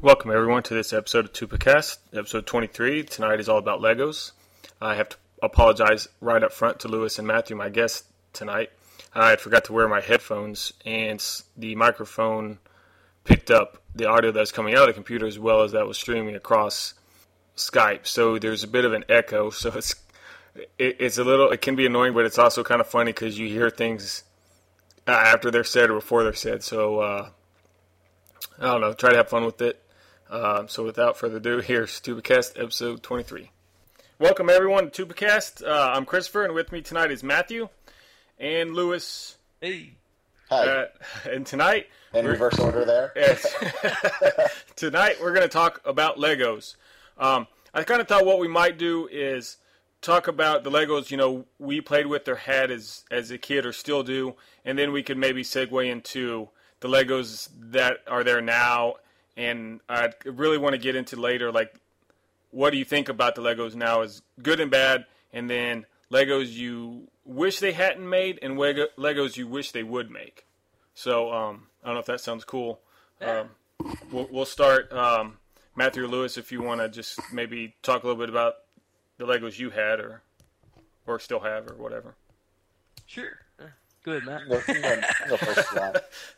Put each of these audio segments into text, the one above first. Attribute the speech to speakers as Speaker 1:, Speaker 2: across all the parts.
Speaker 1: Welcome everyone to this episode of TupaCast, episode 23. Tonight is all about Legos. I have to apologize right up front to Lewis and Matthew, my guests tonight. I had forgot to wear my headphones, and the microphone picked up the audio that was coming out of the computer as well as that was streaming across Skype. So there's a bit of an echo. So it's a little, it can be annoying, but it's also kind of funny because you hear things after they're said or before they're said. So I don't know. Try to have fun with it. So without further ado, here's TupaCast episode 23. Welcome everyone to TupaCast. I'm Christopher, and with me tonight is Matthew and Lewis.
Speaker 2: Hey.
Speaker 3: Hi.
Speaker 1: And tonight...
Speaker 3: In reverse order there.
Speaker 1: Yes. Tonight we're going to talk about Legos. I kind of thought what we might do is talk about the Legos, we played with or had as a kid or still do, and then we could maybe segue into the Legos that are there now. And I really want to get into later, like, what do you think about the Legos now is good and bad, and then Legos you wish they hadn't made, and Legos you wish they would make. So, I don't know if that sounds cool. We'll start, Matthew or Lewis, if you want to just maybe talk a little bit about the Legos you had or still have or whatever.
Speaker 2: Sure. Go ahead, Matt.
Speaker 3: Go first, John.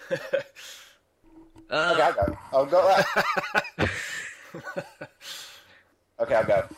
Speaker 3: Okay, I'll go. I'll go. Okay, I'll go.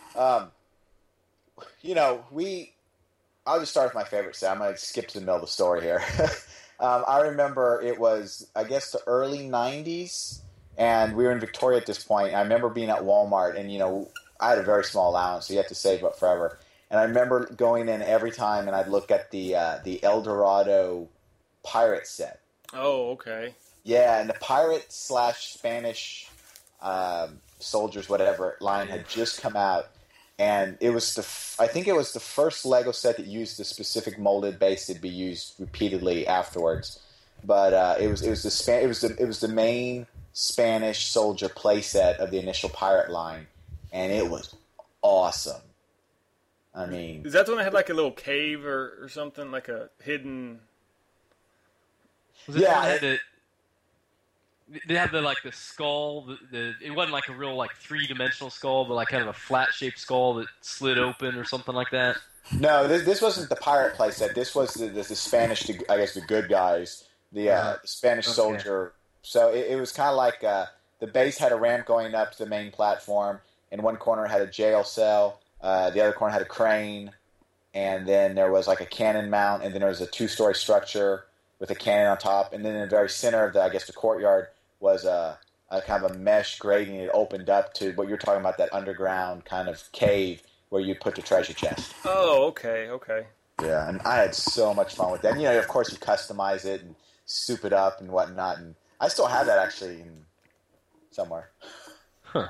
Speaker 3: I'll just start with my favorite set. I'm going to skip to the middle of the story here. I remember it was, I guess, the early 90s, and we were in Victoria at this point. I remember being at Walmart, and, I had a very small allowance, so you had to save up forever. And I remember going in every time, and I'd look at the El Dorado pirate set.
Speaker 1: Oh, okay.
Speaker 3: Yeah, and the pirate / Spanish soldiers, whatever, line had just come out, and it was I think it was the first Lego set that used the specific molded base that'd be used repeatedly afterwards. But it was the main Spanish soldier playset of the initial pirate line, and it was awesome. I mean,
Speaker 1: is that the one that had like a little cave or something, like a hidden?
Speaker 2: Was it yeah. They had the skull. It wasn't like a real 3-dimensional skull, but like kind of a flat shaped skull that slid open or something like that.
Speaker 3: No, this wasn't the pirate playset. This was the Spanish, I guess, the good guys, the Spanish soldier. So it was kind of like the base had a ramp going up to the main platform. In one corner it had a jail cell. The other corner had a crane, and then there was like a cannon mount, and then there was a 2-story structure with a cannon on top, and then in the very center of the courtyard was a kind of a mesh grating. It opened up to what you're talking about, that underground kind of cave where you put the treasure chest.
Speaker 1: Oh, okay.
Speaker 3: Yeah, and I had so much fun with that. And, of course, you customize it and soup it up and whatnot. And I still have that actually somewhere.
Speaker 2: Huh.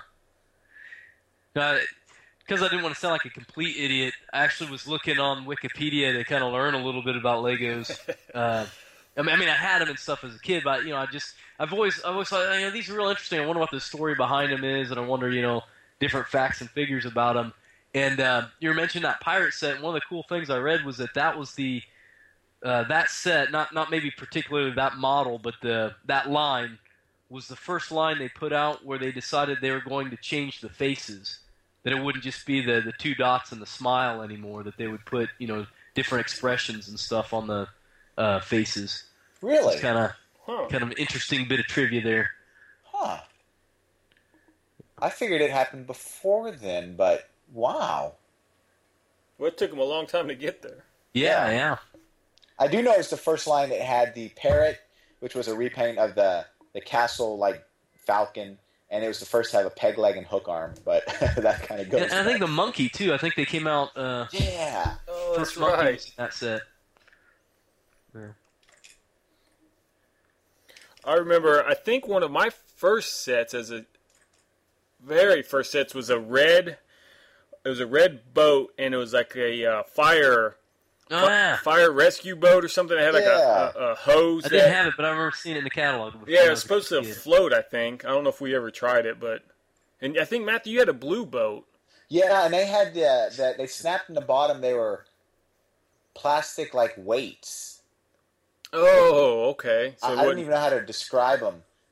Speaker 2: Because I didn't want to sound like a complete idiot, I actually was looking on Wikipedia to kind of learn a little bit about Legos. I mean, I had them and stuff as a kid, but I've always thought, these are real interesting. I wonder what the story behind them is, and I wonder, different facts and figures about them. And you mentioned that pirate set. And one of the cool things I read was that was the that set, not maybe particularly that model, but that line was the first line they put out where they decided they were going to change the faces. That it wouldn't just be the 2 dots and the smile anymore. That they would put different expressions and stuff on the faces.
Speaker 3: Really?
Speaker 2: It's kind of an interesting bit of trivia there.
Speaker 3: Huh. I figured it happened before then, but wow.
Speaker 1: Well, it took them a long time to get there.
Speaker 2: Yeah.
Speaker 3: I do know it's the first line that had the parrot, which was a repaint of the castle falcon, and it was the first to have a peg leg and hook arm, but that kind of goes.
Speaker 2: And I think the monkey too. I think they came out.
Speaker 3: Yeah.
Speaker 1: Oh, that's
Speaker 2: first monkey
Speaker 1: right.
Speaker 2: was in that set. Yeah.
Speaker 1: I remember, I think one of my first sets, very first sets, was a red boat, and it was like a fire rescue boat or something. It had like a hose.
Speaker 2: I didn't have it, but I remember seeing it in the catalog.
Speaker 1: Yeah, it was supposed to float, I think. I don't know if we ever tried it, and I think, Matthew, you had a blue boat.
Speaker 3: Yeah, and they had they snapped in the bottom. They were plastic weights.
Speaker 1: Oh, okay.
Speaker 3: So I don't even know how to describe them, but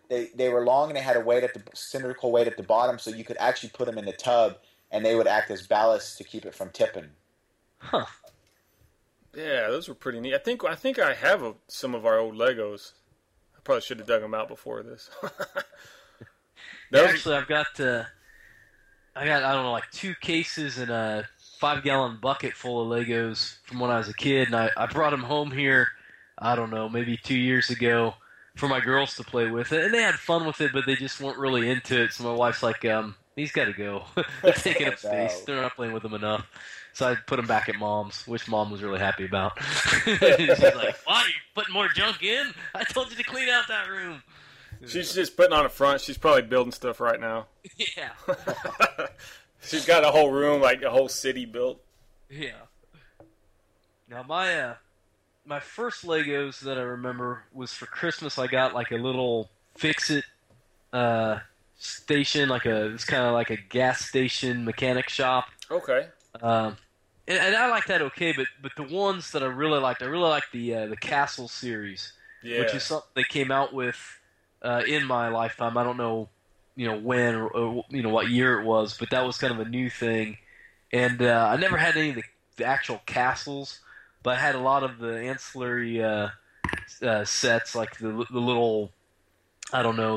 Speaker 3: they were long and they had a weight at the cylindrical weight at the bottom, so you could actually put them in the tub and they would act as ballast to keep it from tipping.
Speaker 2: Huh.
Speaker 1: Yeah, those were pretty neat. I think I have some of our old Legos. I probably should have dug them out before this.
Speaker 2: Actually, I've got I don't know, like 2 cases and a 5-gallon bucket full of Legos from when I was a kid, and I brought them home here, I don't know, maybe 2 years ago for my girls to play with it, and they had fun with it, but they just weren't really into it, so my wife's like, these got to go. They're taking up space. They're not playing with them enough. So I put them back at Mom's, which Mom was really happy about. She's like, why are you putting more junk in? I told you to clean out that room.
Speaker 1: She's just putting on a front. She's probably building stuff right now.
Speaker 2: Yeah.
Speaker 1: She's got a whole room, like a whole city built.
Speaker 2: Yeah. Now my first Legos that I remember was for Christmas. I got like a little Fix-It station, it's kind of like a gas station mechanic shop.
Speaker 1: Okay.
Speaker 2: And I like that okay, but the ones that I really liked the Castle series, which is something they came out with in my lifetime. I don't know, when or what year it was, but that was kind of a new thing. And I never had any of the actual castles, but I had a lot of the ancillary sets, like the little, I don't know,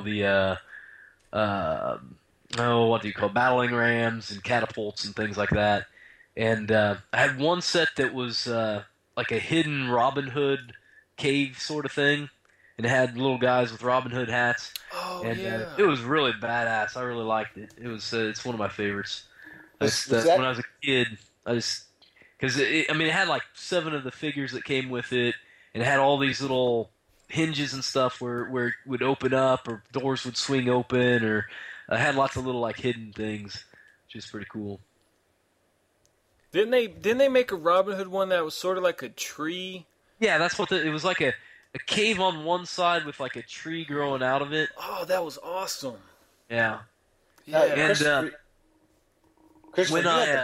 Speaker 2: what do you call it? Battling rams and catapults and things like that. And I had one set that was like a hidden Robin Hood cave sort of thing, and it had little guys with Robin Hood hats.
Speaker 1: Oh,
Speaker 2: and
Speaker 1: yeah.
Speaker 2: It was really badass. I really liked it. It was it's one of my favorites. When I was a kid, because it had like 7 of the figures that came with it, and it had all these little hinges and stuff where it would open up or doors would swing open, or I had lots of little like hidden things, which is pretty cool.
Speaker 1: Didn't they make a Robin Hood one that was sort of like a tree?
Speaker 2: Yeah, that's what it was, like a cave on one side with like a tree growing out of it.
Speaker 1: Oh, that was awesome.
Speaker 2: Yeah.
Speaker 3: Yeah.
Speaker 2: And
Speaker 3: Christopher,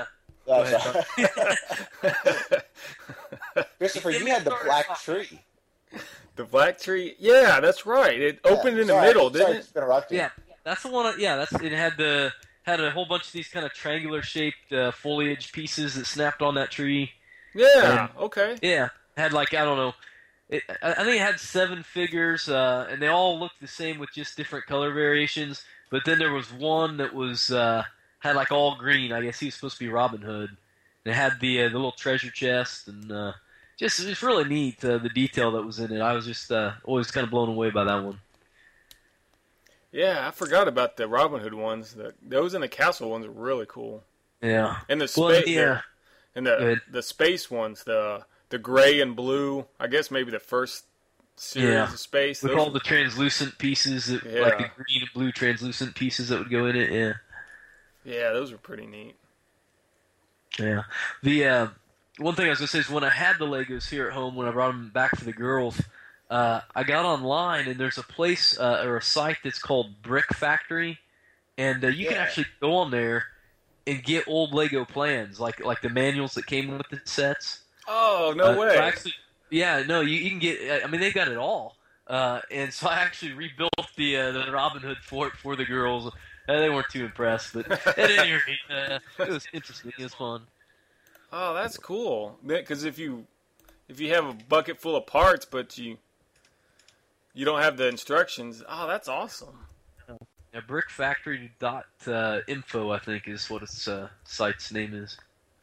Speaker 3: Christopher, you had the black tree.
Speaker 1: The black tree? Yeah, that's right. It opened in the middle, didn't it?
Speaker 2: Yeah, that's the one. It had a whole bunch of these kind of triangular shaped foliage pieces that snapped on that tree.
Speaker 1: Yeah. Okay.
Speaker 2: Yeah, had like, I don't know. I think it had 7 figures, and they all looked the same with just different color variations. But then there was one that was had like all green. I guess he was supposed to be Robin Hood. And it had the little treasure chest, and it's really neat, the detail that was in it. I was just always kind of blown away by that one.
Speaker 3: Yeah, I forgot about the Robin Hood ones. Those and the castle ones are really cool.
Speaker 2: Yeah,
Speaker 3: and the space, and the space ones, the gray and blue. I guess maybe the first series of space
Speaker 2: with all the translucent pieces, like the green and blue translucent pieces that would go in it.
Speaker 3: Yeah, those are pretty neat.
Speaker 2: Yeah, the one thing I was gonna say is when I had the Legos here at home, when I brought them back for the girls. I got online, and there's a place or a site that's called Brick Factory, and you can actually go on there and get old Lego plans, like the manuals that came with the sets.
Speaker 3: Oh, no way!
Speaker 2: Actually, you can get. I mean, they got it all, and so I actually rebuilt the Robin Hood fort for the girls. They weren't too impressed, but at any rate, it was interesting. It was fun.
Speaker 3: Oh, that's cool. Because if you have a bucket full of parts, but you don't have the instructions. Oh, that's awesome.
Speaker 2: Yeah, brickfactory.info, I think, is what its site's name is.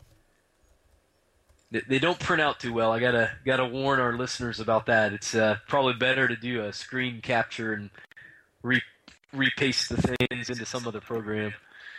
Speaker 2: They don't print out too well. I gotta warn our listeners about that. It's probably better to do a screen capture and repaste the things into some other program.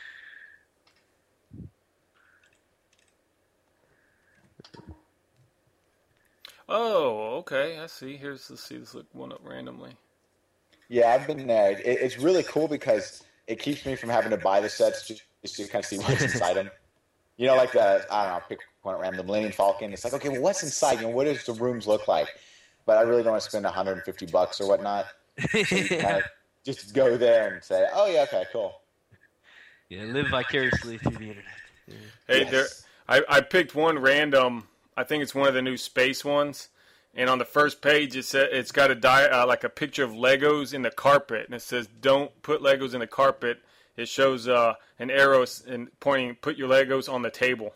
Speaker 3: Oh, okay. I see. Let's see. Let's look one up randomly.
Speaker 4: Yeah, I've been there. It's really cool because it keeps me from having to buy the sets just to kind of see what's inside them. You know, like I don't know, pick one at random, the Millennium Falcon. It's like, okay, well, what's inside? You know, what does the rooms look like? But I really don't want to spend $150 or whatnot. So just go there and say, oh yeah, okay, cool.
Speaker 2: Yeah, live vicariously through the internet.
Speaker 3: Yeah. Hey, I picked one random. I think it's one of the new space ones,
Speaker 1: And on the first page, it's got like a picture of Legos in the carpet, and it says, "Don't put Legos in the carpet." It shows an arrow and pointing, "Put your Legos on the table."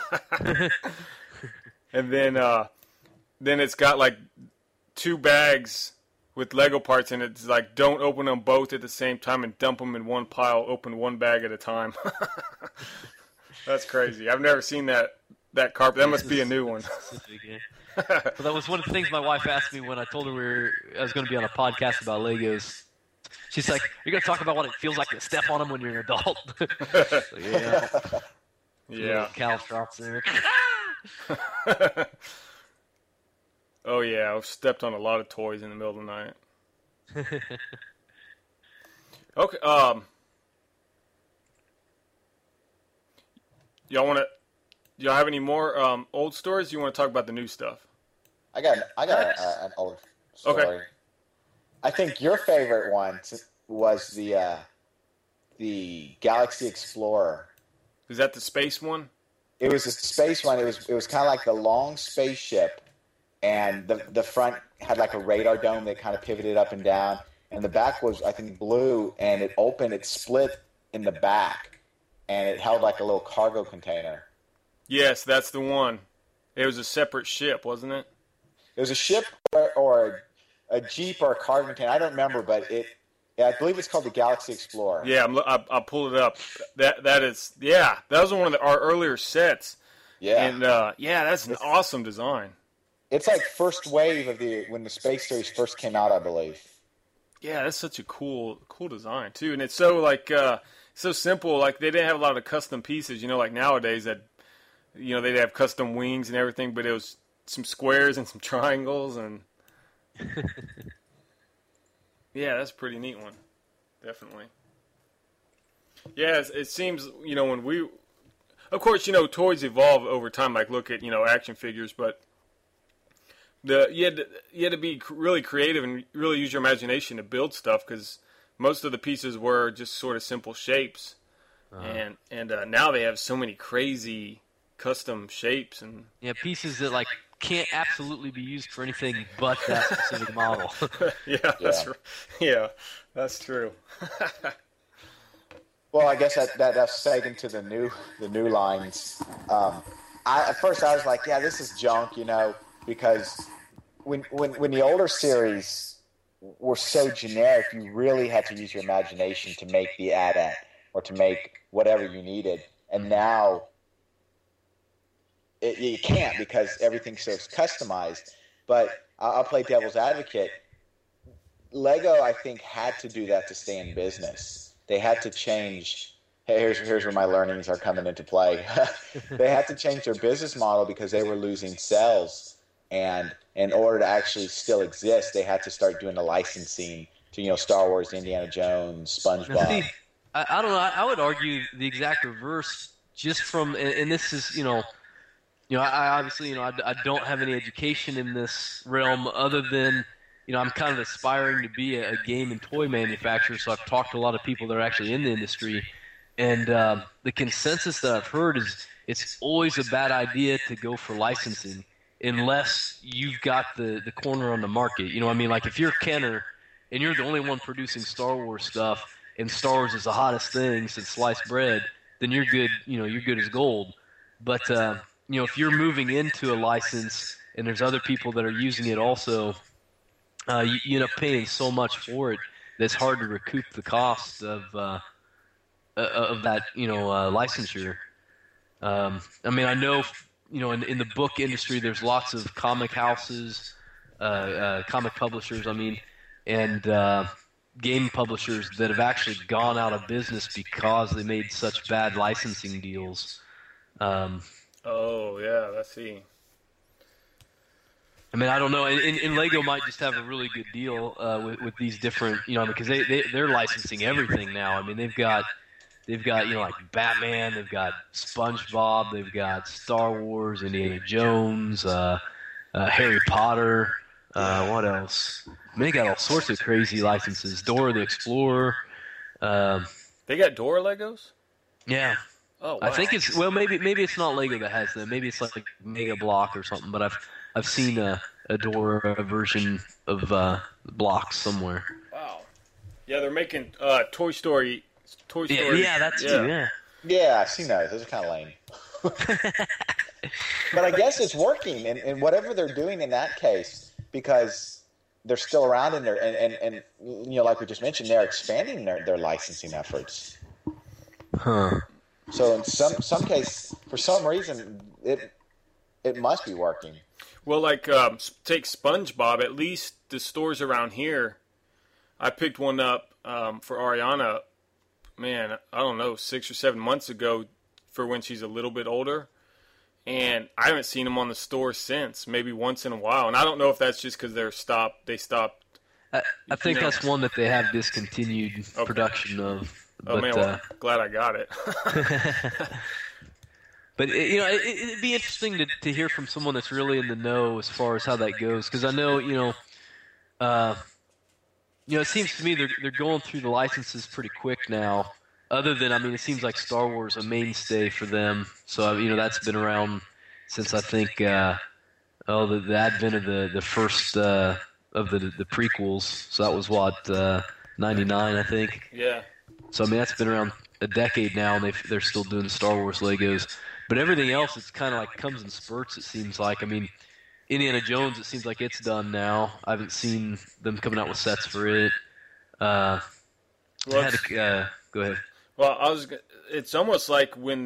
Speaker 1: And then it's got like 2 bags with Lego parts, and it's like, "Don't open them both at the same time and dump them in one pile. Open one bag at a time." That's crazy. I've never seen that carpet. That must be a new one.
Speaker 2: Well, that was one of the things my wife asked me when I told her I was going to be on a podcast about Legos. She's like, "You're going to talk about what it feels like to step on them when you're an adult." So, yeah.
Speaker 1: Yeah.
Speaker 2: Caltrops there.
Speaker 1: Oh yeah, I've stepped on a lot of toys in the middle of the night. Okay. Y'all have any more old stories? You want to talk about the new stuff?
Speaker 4: I got an old story.
Speaker 1: Okay.
Speaker 4: I think your favorite one was the Galaxy Explorer.
Speaker 1: Is that the space one?
Speaker 4: It was a space one. It was kind of like the long spaceship, and the front had like a radar dome that kind of pivoted up and down, and the back was, I think, blue, and it opened, it split in the back, and it held like a little cargo container.
Speaker 1: Yes, that's the one. It was a separate ship, wasn't it?
Speaker 4: It was a ship or a Jeep or a cargo container. I don't remember, but I believe it's called the Galaxy Explorer.
Speaker 1: Yeah, I pulled it up. That was one of our earlier sets.
Speaker 4: Yeah.
Speaker 1: And that's an awesome design.
Speaker 4: It's like first wave of when the Space Series first came out, I believe.
Speaker 1: Yeah, that's such a cool design too, and it's so like so simple. Like they didn't have a lot of custom pieces, like nowadays that they'd have custom wings and everything, but it was some squares and some triangles and yeah, that's a pretty neat one, definitely. Yeah, it seems when we, of course, toys evolve over time. Like look at action figures, but you had to be really creative and really use your imagination to build stuff because most of the pieces were just sort of simple shapes, and now they have so many crazy custom shapes and
Speaker 2: pieces that like can't absolutely be used for anything but that specific model.
Speaker 1: That's true.
Speaker 4: Well, I guess that's segueing to the new lines. At first I was like, yeah, this is junk, because when the older series were so generic, you really had to use your imagination to make the AT-AT or to make whatever you needed. And now you can't because everything's so customized. But I'll play devil's advocate. Lego, I think, had to do that to stay in business. They had to change. Hey, here's where my learnings are coming into play. They had to change their business model because they were losing sales, and in order to actually still exist, they had to start doing the licensing to Star Wars, Indiana Jones, SpongeBob.
Speaker 2: See, I don't know. I would argue the exact reverse. Just from, and this is I obviously I don't have any education in this realm other than I'm kind of aspiring to be a game and toy manufacturer. So I've talked to a lot of people that are actually in the industry. And the consensus that I've heard is it's always a bad idea to go for licensing unless you've got the corner on the market. Like if you're Kenner and you're the only one producing Star Wars stuff and Star Wars is the hottest thing since sliced bread, then you're good, you're good as gold. But, if you're moving into a license and there's other people that are using it also, you end up paying so much for it that it's hard to recoup the cost of that, licensure. I know, in the book industry, there's lots of comic houses, comic publishers, and game publishers that have actually gone out of business because they made such bad licensing deals.
Speaker 1: Oh, yeah, let's see.
Speaker 2: I don't know. And Lego might just have a really good deal with these different, because they're licensing everything now. They've got like Batman, they've got SpongeBob, they've got Star Wars, Indiana Jones, Harry Potter. What else? They got all sorts of crazy licenses. Dora the Explorer.
Speaker 1: They got Dora Legos?
Speaker 2: Yeah.
Speaker 1: Oh, wow.
Speaker 2: I think maybe it's not Lego that has them. Maybe it's like Mega Block or something. But I've seen a Adora version of blocks somewhere.
Speaker 1: Wow. Yeah, they're making Toy Story.
Speaker 2: Yeah, that too. Yeah.
Speaker 4: Yeah, I've seen those. Those are kind of lame. But I guess it's working, and whatever they're doing in that case, because they're still around and and like we just mentioned, they're expanding their licensing efforts.
Speaker 2: Huh.
Speaker 4: So in some case, for some reason, it must be working.
Speaker 1: Well, like take SpongeBob. At least the stores around here, I picked one up for Ariana. Man, I don't know, 6 or 7 months ago, for when she's a little bit older. And I haven't seen them on the store since, maybe once in a while. And I don't know if that's just because they stopped.
Speaker 2: I think that's one that they have discontinued production of.
Speaker 1: Oh, man, well, glad I got it.
Speaker 2: But, it'd be interesting to hear from someone that's really in the know as far as how that goes. Because I know, it seems to me they're going through the licenses pretty quick now. Other than, it seems like Star Wars a mainstay for them. So, that's been around since I think, the advent of the first of the prequels. So that was, 99, I think?
Speaker 1: Yeah.
Speaker 2: So, that's been around a decade now, and they're still doing Star Wars Legos. But everything else, it's kind of like comes in spurts, it seems like. Indiana Jones, it seems like it's done now. I haven't seen them coming out with sets for it. Go ahead.
Speaker 1: Well, it's almost like when,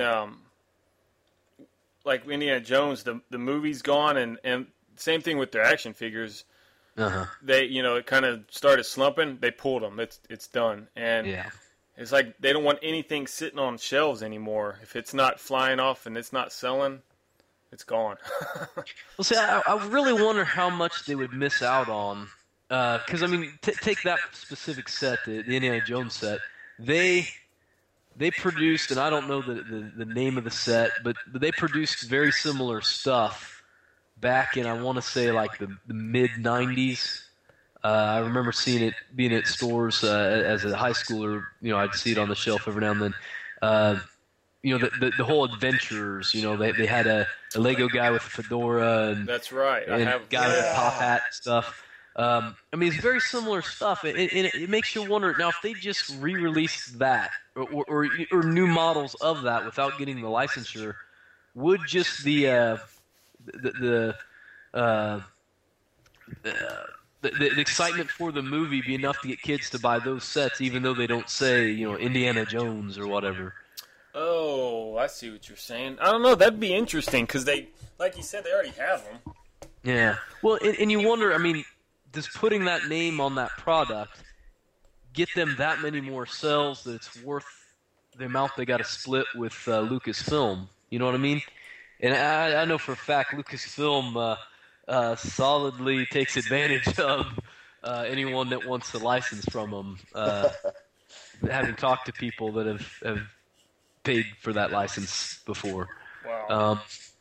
Speaker 1: like Indiana Jones, the movie's gone, and same thing with their action figures.
Speaker 2: Uh-huh.
Speaker 1: They, it kind of started slumping. They pulled them. It's done. And
Speaker 2: yeah.
Speaker 1: It's like they don't want anything sitting on shelves anymore. If it's not flying off and it's not selling, it's gone.
Speaker 2: Well, see, I really wonder how much they would miss out on. Because, take that specific set, the Indiana Jones set. They produced, and I don't know the name of the set, but they produced very similar stuff back in, I want to say, like the mid-'90s. I remember seeing it being at stores as a high schooler. I'd see it on the shelf every now and then. The whole adventurers. They had a Lego guy with a fedora, and
Speaker 1: that's right.
Speaker 2: And a guy with a top hat and stuff. It's very similar stuff. It makes you wonder now if they just re-released that or new models of that without getting the licensure, would just the excitement for the movie be enough to get kids to buy those sets, even though they don't say, Indiana Jones or whatever?
Speaker 1: Oh, I see what you're saying. I don't know. That'd be interesting because they, like you said, they already have them.
Speaker 2: Yeah. Well, and you wonder, does putting that name on that product get them that many more sales that it's worth the amount they got to split with Lucasfilm? You know what I mean? And I know for a fact Lucasfilm solidly takes advantage of anyone that wants a license from them. Having talked to people that have paid for that license before.
Speaker 1: Wow.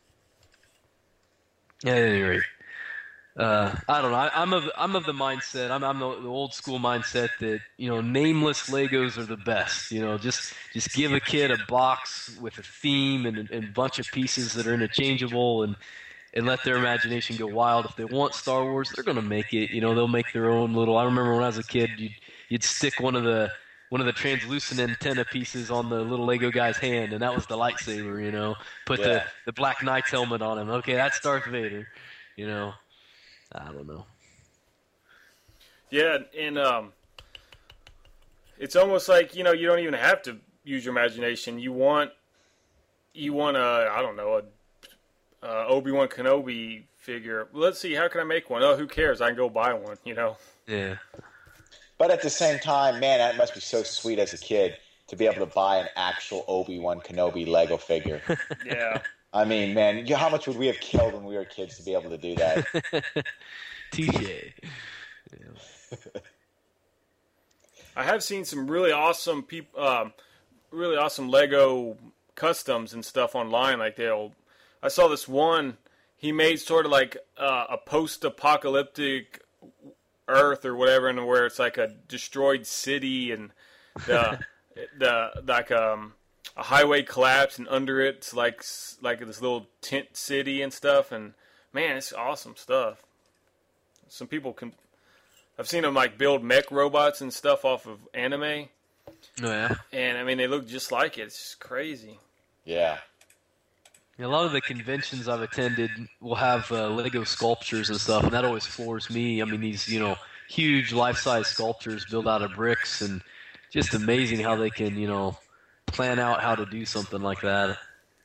Speaker 2: At any rate, I don't know. I'm of the mindset. I'm the old school mindset that nameless Legos are the best. Just give a kid a box with a theme and a bunch of pieces that are interchangeable and let their imagination go wild. If they want Star Wars, they're going to make it. They'll make their own little. I remember when I was a kid, you'd stick one of the translucent antenna pieces on the little Lego guy's hand, and that was the lightsaber. Put the Black Knight's helmet on him. Okay, that's Darth Vader. I don't know.
Speaker 1: Yeah, and it's almost like you don't even have to use your imagination. You want I don't know, a Obi-Wan Kenobi figure. Let's see, how can I make one? Oh, who cares? I can go buy one.
Speaker 2: Yeah.
Speaker 4: But at the same time, man, that must be so sweet as a kid to be able to buy an actual Obi-Wan Kenobi Lego figure.
Speaker 1: Yeah.
Speaker 4: Man, how much would we have killed when we were kids to be able to do that?
Speaker 2: Touché. Yeah.
Speaker 1: I have seen some really awesome really awesome Lego customs and stuff online. Like I saw this one. He made sort of like a post-apocalyptic Earth or whatever, and where it's like a destroyed city and a highway collapsed, and under it's like this little tent city and stuff. And man, it's awesome stuff. Some people can. I've seen them like build mech robots and stuff off of anime.
Speaker 2: Oh yeah.
Speaker 1: And I mean, they look just like it. It's just crazy.
Speaker 3: Yeah.
Speaker 2: A lot of the conventions I've attended will have Lego sculptures and stuff, and that always floors me. I mean, these huge life-size sculptures built out of bricks, and just amazing how they can plan out how to do something like that.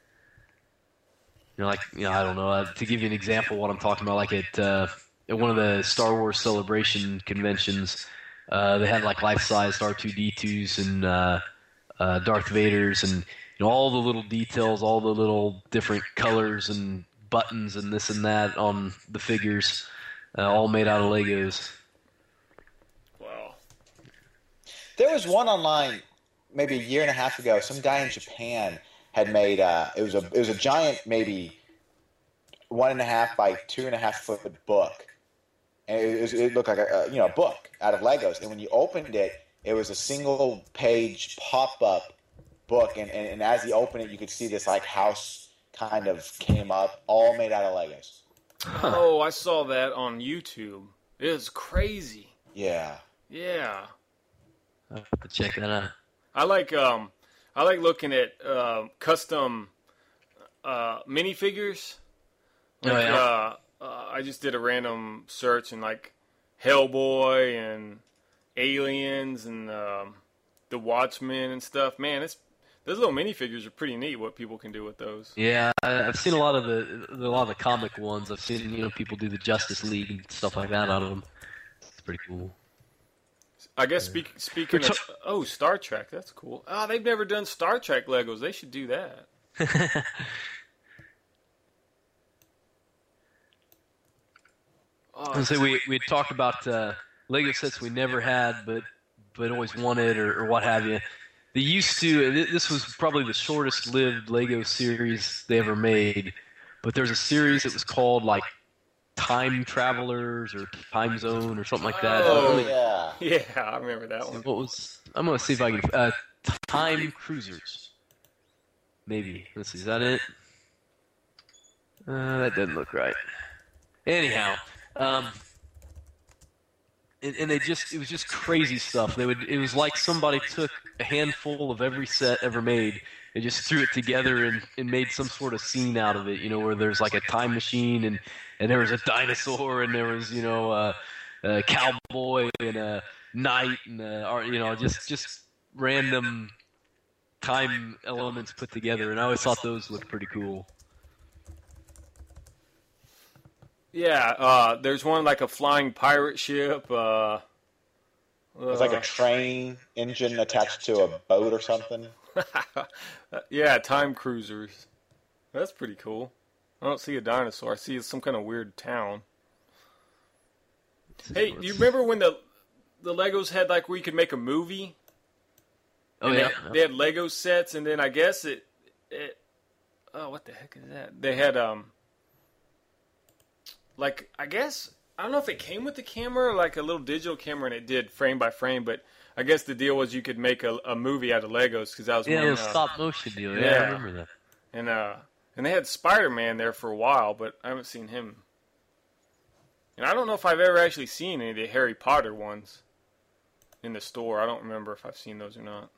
Speaker 2: I don't know. To give you an example of what I'm talking about, like at one of the Star Wars Celebration conventions, they had like life-sized R2-D2s and Darth Vaders, and all the little details, all the little different colors and buttons and this and that on the figures, all made out of Legos.
Speaker 1: Wow.
Speaker 3: There was one online maybe a year and a half ago. Some guy in Japan had made it was a giant, maybe 1.5 by 2.5 foot book, and it looked like a book out of Legos. And when you opened it, it was a single page pop up book, and as you open it, you could see this like house kind of came up, all made out of Legos.
Speaker 1: Oh, I saw that on YouTube. It was crazy.
Speaker 3: Yeah.
Speaker 1: Yeah.
Speaker 2: I'll have to check that out.
Speaker 1: I like looking at custom minifigures. Like, I just did a random search and like Hellboy and Aliens and the Watchmen and stuff. Man, those little minifigures are pretty neat. What people can do with those.
Speaker 2: Yeah, I've seen a lot of the comic ones. I've seen people do the Justice League and stuff like that out of them. It's pretty cool.
Speaker 1: I guess speaking of Star Trek, that's cool. Oh, they've never done Star Trek Legos. They should do that.
Speaker 2: So we had talked about Lego sets we never had, but always wanted or what have you. They used to. This was probably the shortest lived Lego series they ever made, but there's a series that was called like Time Travelers or Time Zone or something like that.
Speaker 1: Oh yeah, I remember that one.
Speaker 2: What was? I'm gonna see if I can. Time Cruisers. Maybe. Let's see. Is that it? That doesn't look right. Anyhow. And it was just crazy stuff. It was like somebody took a handful of every set ever made and just threw it together and made some sort of scene out of it, where there's like a time machine and there was a dinosaur and there was, a cowboy and a knight and just random time elements put together, and I always thought those looked pretty cool.
Speaker 1: Yeah, there's one like a flying pirate ship.
Speaker 3: It's like a train engine attached to a boat or something.
Speaker 1: Yeah, Time Cruisers. That's pretty cool. I don't see a dinosaur. I see some kind of weird town. Hey, do you remember when the Legos had like where you could make a movie?
Speaker 2: Oh yeah.
Speaker 1: They had Lego sets, and then I guess it. Oh, what the heck is that? They had like, I guess, I don't know if it came with the camera or like a little digital camera and it did frame by frame, but I guess the deal was you could make a movie out of Legos because that was
Speaker 2: it was stop motion deal. Yeah, I remember that.
Speaker 1: And they had Spider-Man there for a while, but I haven't seen him. And I don't know if I've ever actually seen any of the Harry Potter ones in the store. I don't remember if I've seen those or not.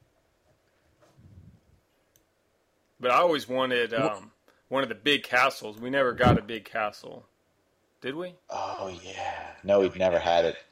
Speaker 1: But I always wanted one of the big castles. We never got a big castle. Did we?
Speaker 3: Oh, yeah. No, we've never had it.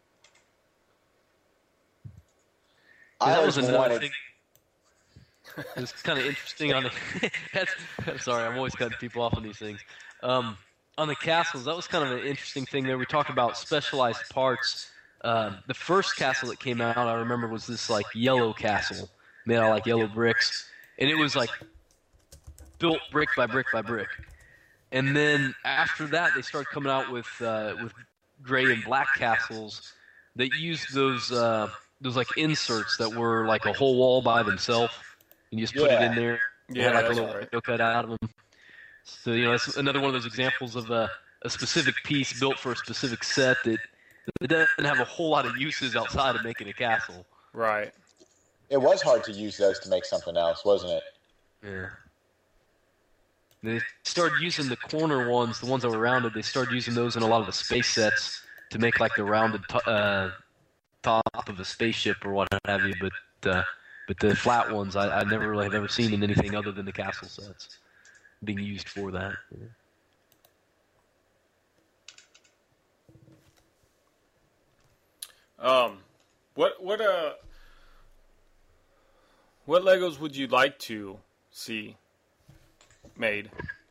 Speaker 2: That was another thing. It's kind of interesting on the... I'm sorry, I'm always cutting people off on these things. On the castles, that was kind of an interesting thing there. We talked about specialized parts. The first castle that came out, I remember, was this like yellow castle made out of like yellow bricks. And it was like built brick by brick by brick. And then after that, they started coming out with gray and black castles that used those like inserts that were like a whole wall by themselves, and you just put it in there.
Speaker 1: Yeah,
Speaker 2: like a
Speaker 1: that's
Speaker 2: little
Speaker 1: right.
Speaker 2: window cut out of them. So that's another one of those examples of a specific piece built for a specific set that doesn't have a whole lot of uses outside of making a castle.
Speaker 1: Right.
Speaker 3: It was hard to use those to make something else, wasn't it?
Speaker 2: Yeah. They started using the corner ones, the ones that were rounded. They started using those in a lot of the space sets to make like the rounded top of a spaceship or what have you. But the flat ones, I never really have ever seen in anything other than the castle sets being used for that.
Speaker 1: What Legos would you like to see made?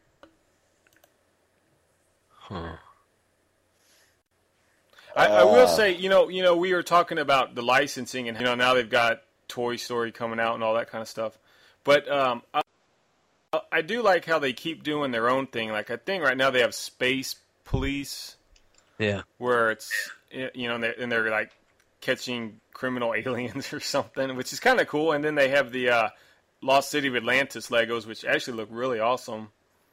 Speaker 1: I will say, we were talking about the licensing, and now they've got Toy Story coming out and all that kind of stuff. But I do like how they keep doing their own thing. Like, I think right now they have Space Police.
Speaker 2: Yeah.
Speaker 1: Where it's, and they're like catching criminal aliens or something, which is kind of cool. And then they have the Lost City of Atlantis Legos, which actually look really awesome.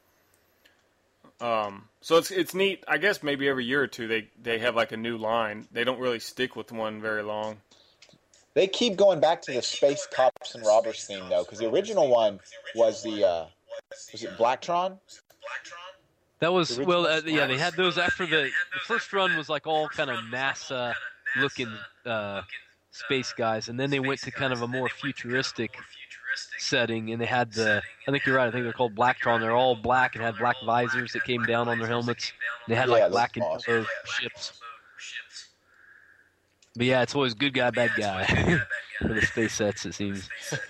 Speaker 1: So it's neat. I guess maybe every year or two they have like a new line. They don't really stick with one very long.
Speaker 4: They keep going back to the Space Cops and Robbers theme, though, because the original one was was it Blacktron?
Speaker 2: That was, they had those after the first run was like all kind of NASA-looking space guys, and then they went to kind of a more futuristic setting, and they had I think you're right, I think they're called Blacktron. They're all black and had black visors that came down on their helmets. They had like black and yellow ships. But yeah, it's always good guy, bad guy for the space sets, it seems.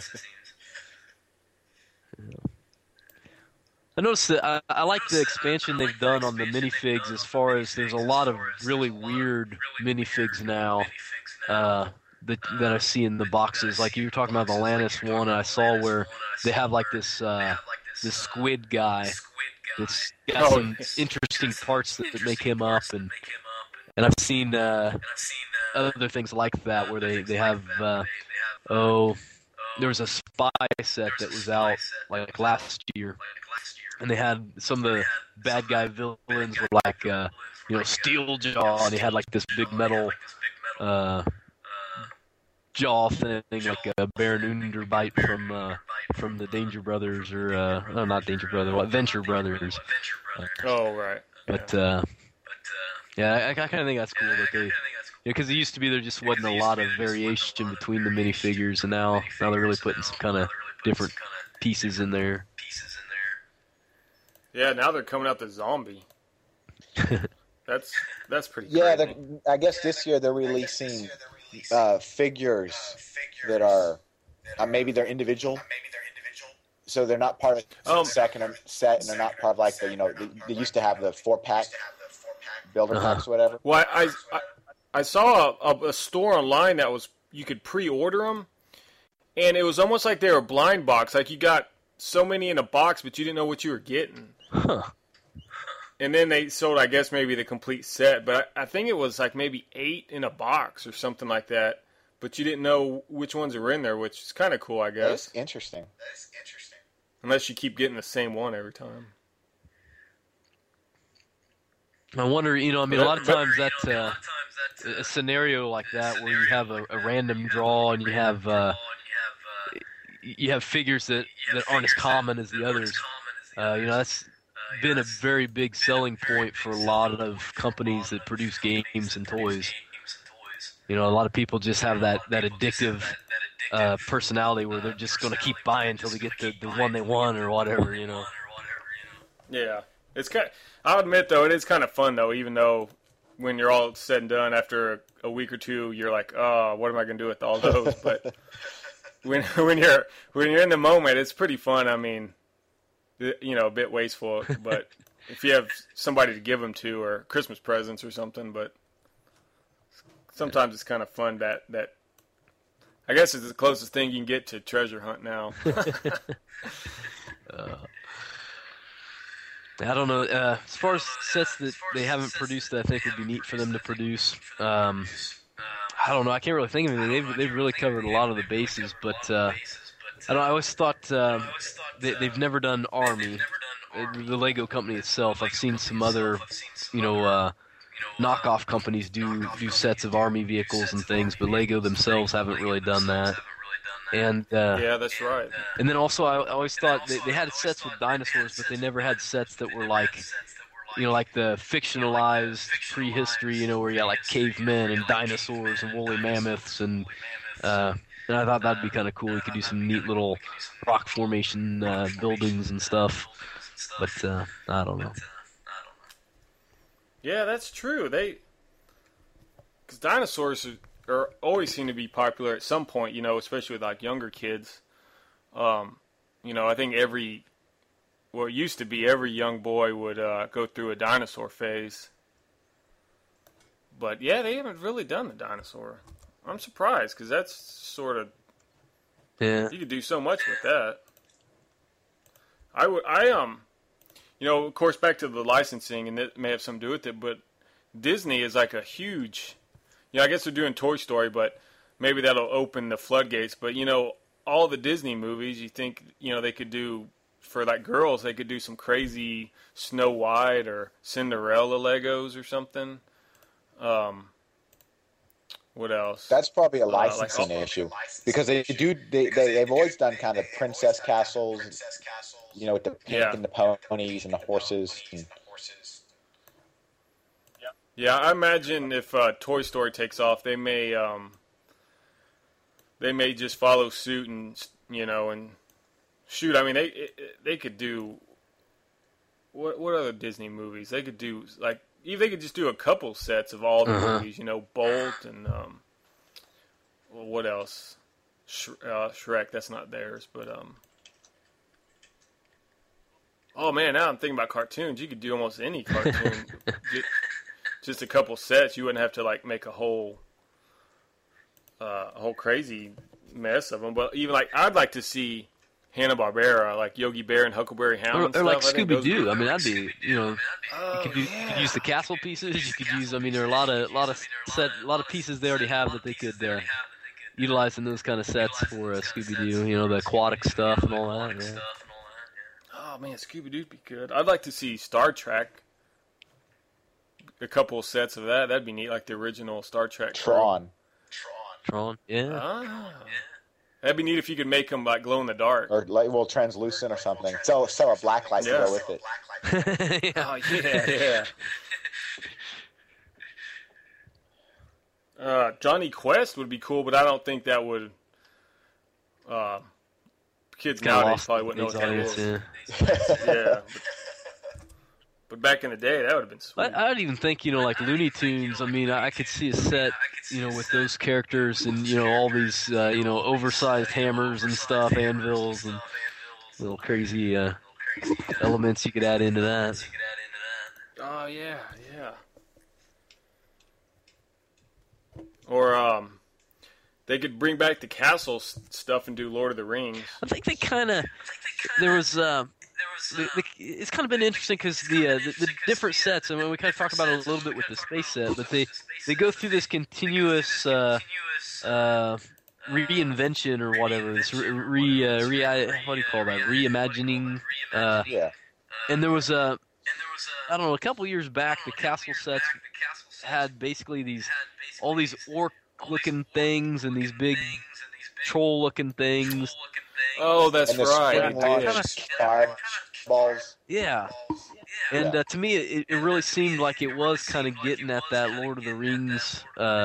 Speaker 2: I noticed that I like the expansion they've done on the minifigs as far as there's a lot of really weird minifigs now that I see in the boxes. Like you were talking about the Lannis one, and I saw where they have like this squid guy that's got some interesting parts that make him up, and I've seen other things like that where they have there was a spy set that was out like last year, and they had some of the bad guy villains were like Steeljaw, and he had like this big metal jaw thing, like a Baron Underbite from the Danger Brothers, or not Danger Brothers, Venture Brothers.
Speaker 1: Right.
Speaker 2: But I kind of think that's cool that they, because it used to be there just wasn't a lot of variation between the minifigures, and now they're really putting some kind of different pieces in there.
Speaker 1: Yeah, now they're coming out the zombie. That's pretty.
Speaker 4: Yeah, I guess this year they're releasing figures that are maybe they're individual, so they're not part of the second set, and they're not part of like they used to have the 4-pack builder packs or whatever.
Speaker 1: Well, I saw a store online that was you could pre-order them, and it was almost like they were blind box. Like you got so many in a box, but you didn't know what you were getting.
Speaker 2: Huh.
Speaker 1: And then they sold, I guess, maybe the complete set. But I think it was like maybe 8 in a box or something like that. But you didn't know which ones were in there, which is kind of cool, I guess.
Speaker 4: That's interesting.
Speaker 1: Unless you keep getting the same one every time.
Speaker 2: I wonder, a lot of times that's a scenario like that where you have a random draw and you have figures that aren't as common as the others. That's been a very big selling point for a lot of companies that produce games and toys. A lot of people just have that addictive personality where they're just going to keep buying until they get the one they want or whatever,
Speaker 1: Yeah. It's I'll admit, though, it is kind of fun, though, even though when you're all said and done after a week or two, you're like, oh, what am I going to do with all those? But when you're in the moment, it's pretty fun. I mean, a bit wasteful, but if you have somebody to give them to, or Christmas presents or something, but sometimes it's kind of fun that I guess it's the closest thing you can get to treasure hunt now.
Speaker 2: I don't know. As far as sets that they haven't produced that I think would be neat for them to produce, I don't know. I can't really think of anything. They've really covered a lot of the bases, but I always thought they've never done Army, the Lego company itself. I've seen some other, knockoff companies do sets of Army vehicles and things, but Lego themselves haven't really done that. And
Speaker 1: Yeah, that's right.
Speaker 2: and then also I always thought they had sets with dinosaurs, but they never had sets that were like, like the fictionalized prehistory, where you got like cavemen and dinosaurs and woolly mammoths and I thought that'd be kind of cool. You could do some neat little rock formation buildings and stuff, but I don't know.
Speaker 1: Yeah, that's true. Because dinosaurs are always seem to be popular at some point, especially with like younger kids. I think it used to be every young boy would go through a dinosaur phase. But yeah, they haven't really done the dinosaur. I'm surprised because that's sort of, you could do so much with that. Of course, back to the licensing, and it may have something to do with it, but Disney is like a huge, I guess they're doing Toy Story, but maybe that'll open the floodgates. But, all the Disney movies, you think, they could do, for like girls, they could do some crazy Snow White or Cinderella Legos or something. What else?
Speaker 3: That's probably a licensing issue because they've always done kind of princess castles, with the pink and the ponies and the horses.
Speaker 1: Yeah, I imagine if Toy Story takes off, they may just follow suit and and shoot. I mean, they could do what other Disney movies? They could do they could just do a couple sets of all the movies. Bolt and what else? Shrek. That's not theirs, but oh man, now I'm thinking about cartoons. You could do almost any cartoon. Just a couple sets. You wouldn't have to make a whole crazy mess of them. But even I'd like to see Hanna-Barbera, like Yogi Bear and Huckleberry Hound,
Speaker 2: or like Scooby-Doo. I mean, that'd be you could use the castle pieces. You could use. I mean, there are a lot of pieces they already have that they could utilize in those kind of sets for Scooby-Doo. The aquatic stuff and all that. Yeah.
Speaker 1: Oh man, Scooby-Doo'd be good. I'd like to see Star Trek. A couple of sets of that. That'd be neat, like the original Star Trek.
Speaker 3: Tron.
Speaker 2: Yeah.
Speaker 1: Ah. That'd be neat if you could make them glow in the dark.
Speaker 3: Or translucent or something. Sell a black light to go with it.
Speaker 1: Oh, yeah. Johnny Quest would be cool, but I don't think that would... kids nowadays probably wouldn't know what that was. Yeah. But back in the day, that would have been sweet.
Speaker 2: I would even think, like Looney Tunes. I mean, I could see a set, with those characters and, all these, oversized hammers and stuff, anvils and little crazy elements you could add into that.
Speaker 1: Oh, yeah. Or they could bring back the castle stuff and do Lord of the Rings.
Speaker 2: I think they kind of... There was... it's kind of been interesting because the different sets. I mean, we kind of talked about it a little bit with the space set, but they go through this continuous reinvention or whatever. This what do you call that? Reimagining. And there was I don't know, a couple years back, the castle sets had basically all these orc-looking things and these big troll-looking things.
Speaker 1: Oh, that's right.
Speaker 3: Balls.
Speaker 2: Yeah. And to me, it really seemed like it was kind of getting at that Lord of the Rings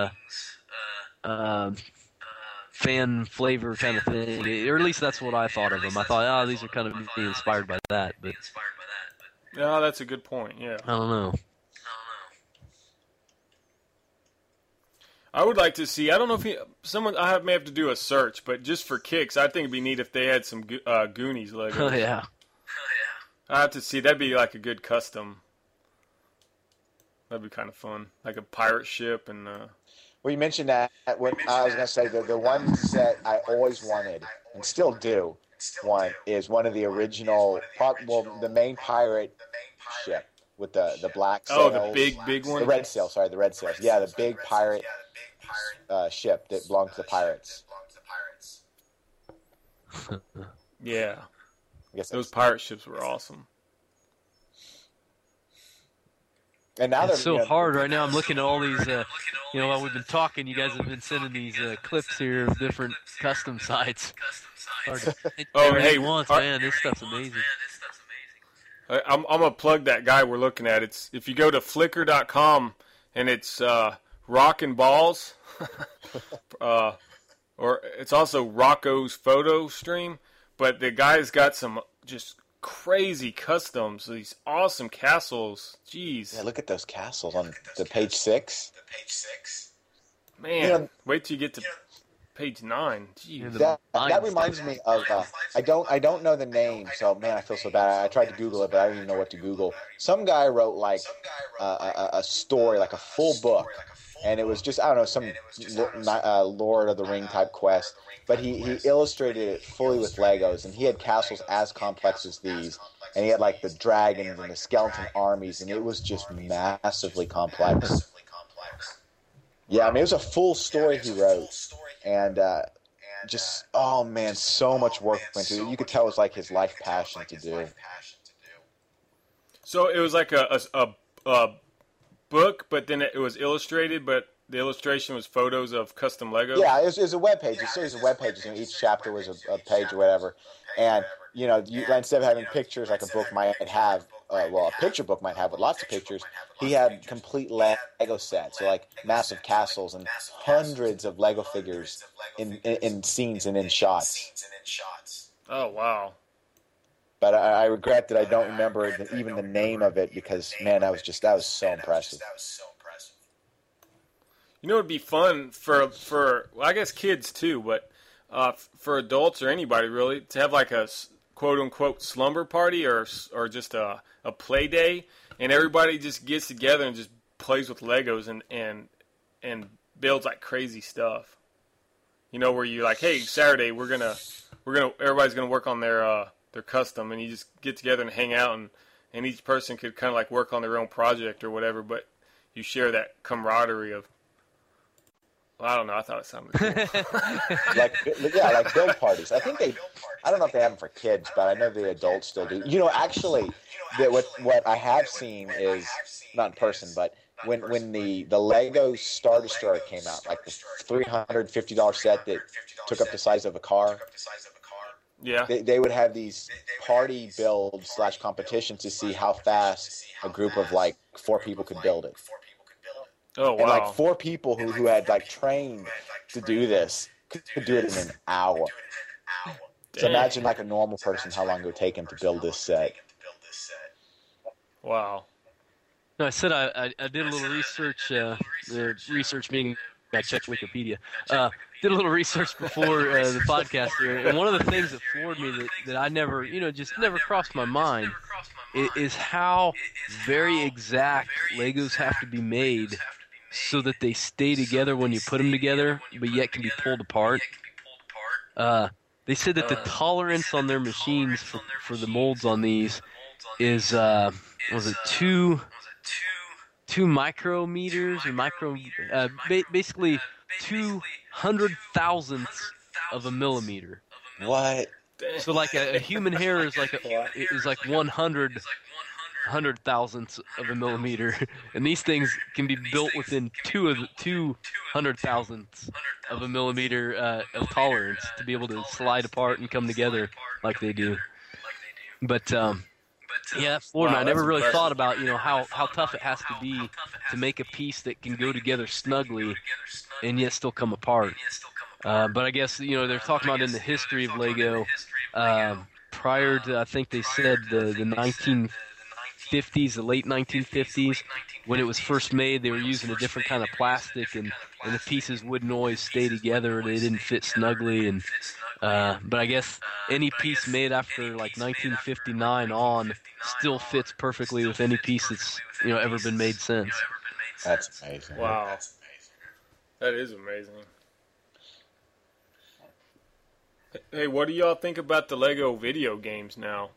Speaker 2: fan flavor kind of thing. Or at least that's what I thought of them. I thought, these are kind of being inspired by that. But
Speaker 1: yeah, that's a good point, yeah.
Speaker 2: I don't know.
Speaker 1: I would like to see, I don't know if I may have to do a search, but just for kicks, I think it'd be neat if they had some Goonies Legos.
Speaker 2: Oh, yeah.
Speaker 1: I have to see. That'd be like a good custom. That'd be kind of fun, like a pirate ship and.
Speaker 3: Well, you mentioned that. When I was gonna say the one set I always wanted and still do want is one of the original. The main pirate ship with the black sails.
Speaker 1: Oh, the big one.
Speaker 3: The red sails. Sorry, the red sails. Yeah, the big pirate ship that belonged to the pirates.
Speaker 1: Yeah. Those pirate ships were awesome.
Speaker 3: And now
Speaker 2: It's so hard right now. I'm looking at all these, while we've been talking, you guys have been sending these clips here of different custom sites. Hard to
Speaker 1: hey,
Speaker 2: once, man, this stuff's amazing.
Speaker 1: I'm gonna plug that guy we're looking at. It's if you go to Flickr.com and it's Rockin' Balls, or it's also Rocco's Photo Stream. But the guy's got some just crazy customs, these awesome castles. Jeez.
Speaker 3: Yeah, look at those castles on the page 6.
Speaker 1: Man, wait till you get to page 9. Jeez.
Speaker 3: That reminds me of I don't know the name, so man, I feel so bad. I tried to Google it, but I don't even know what to Google. Some guy wrote like a story, like a full book, and it was just, I don't know, some Lord of the Ring type quest. But he illustrated it fully with Legos, and he had castles as complex as these, and he had like the dragons and the skeleton armies, and it was just massively complex. Yeah, I mean, it was a full story he wrote, and just, oh man, so much work went into it. You could tell it was like his life passion to do.
Speaker 1: So it was like a book, but then it was illustrated, but the illustration was photos of custom Legos?
Speaker 3: Yeah, it was a web page, a series of web pages, and each chapter was a page or whatever. And, instead of having pictures like a book might have, a picture book might have with lots of pictures, he had complete Lego sets, so like massive castles and hundreds of Lego figures in scenes and in shots.
Speaker 1: Oh, wow.
Speaker 3: But I regret that I don't remember even the name of it because, man, that was so impressive.
Speaker 1: You know, it'd be fun for I guess kids too, but for adults or anybody really to have like a quote unquote slumber party or just a play day, and everybody just gets together and just plays with Legos and builds like crazy stuff. You know, where you like, hey, Saturday everybody's gonna work on their custom, and you just get together and hang out, and each person could kind of like work on their own project or whatever, but you share that camaraderie of. Well, I don't know. I thought it sounded cool.
Speaker 3: like build parties. I don't know if they have them for kids, but I know the adults still do. Actually, what I have seen is, not in person, but when the Lego Star Destroyer came out, like the $350 set that took up the size of a car.
Speaker 1: Yeah.
Speaker 3: They would have these party builds / competitions to see how fast a group of like 4 people could build it.
Speaker 1: Oh, wow.
Speaker 3: And like 4 people who had like trained to do this could do it in an hour. So imagine like a normal person how long it would take him to build this set.
Speaker 1: Wow.
Speaker 2: No, I said I did a little research. The research being I checked Wikipedia. Did a little research before the podcast here, and one of the things that floored me that I never, just never crossed my mind is how very exact Legos have to be made so that they stay together when you put them together, but yet can be pulled apart. They said that the tolerance on their machines for the molds on these is was it 2 micrometers or basically 200,000ths of a millimeter.
Speaker 3: What?
Speaker 2: So like a human hair is like 100,000ths of a millimeter, and these things can be built within 200,000ths of a millimeter of tolerance to be able to slide apart and come together like they do. But yeah, that's floored me. I never really thought about how tough it has to be to make a piece that can go together snugly and yet still come apart. But I guess they're talking about in the history of Lego prior to, I think they said the 1950s, the late 1950s, when it was first made, they were using a different kind of plastic, and the pieces wouldn't always stay together. They didn't fit snugly, and but I guess any piece made after like 1959 on still fits perfectly with any piece that's ever been made since.
Speaker 3: That's amazing.
Speaker 1: Wow, that is amazing. Hey, what do y'all think about the Lego video games now?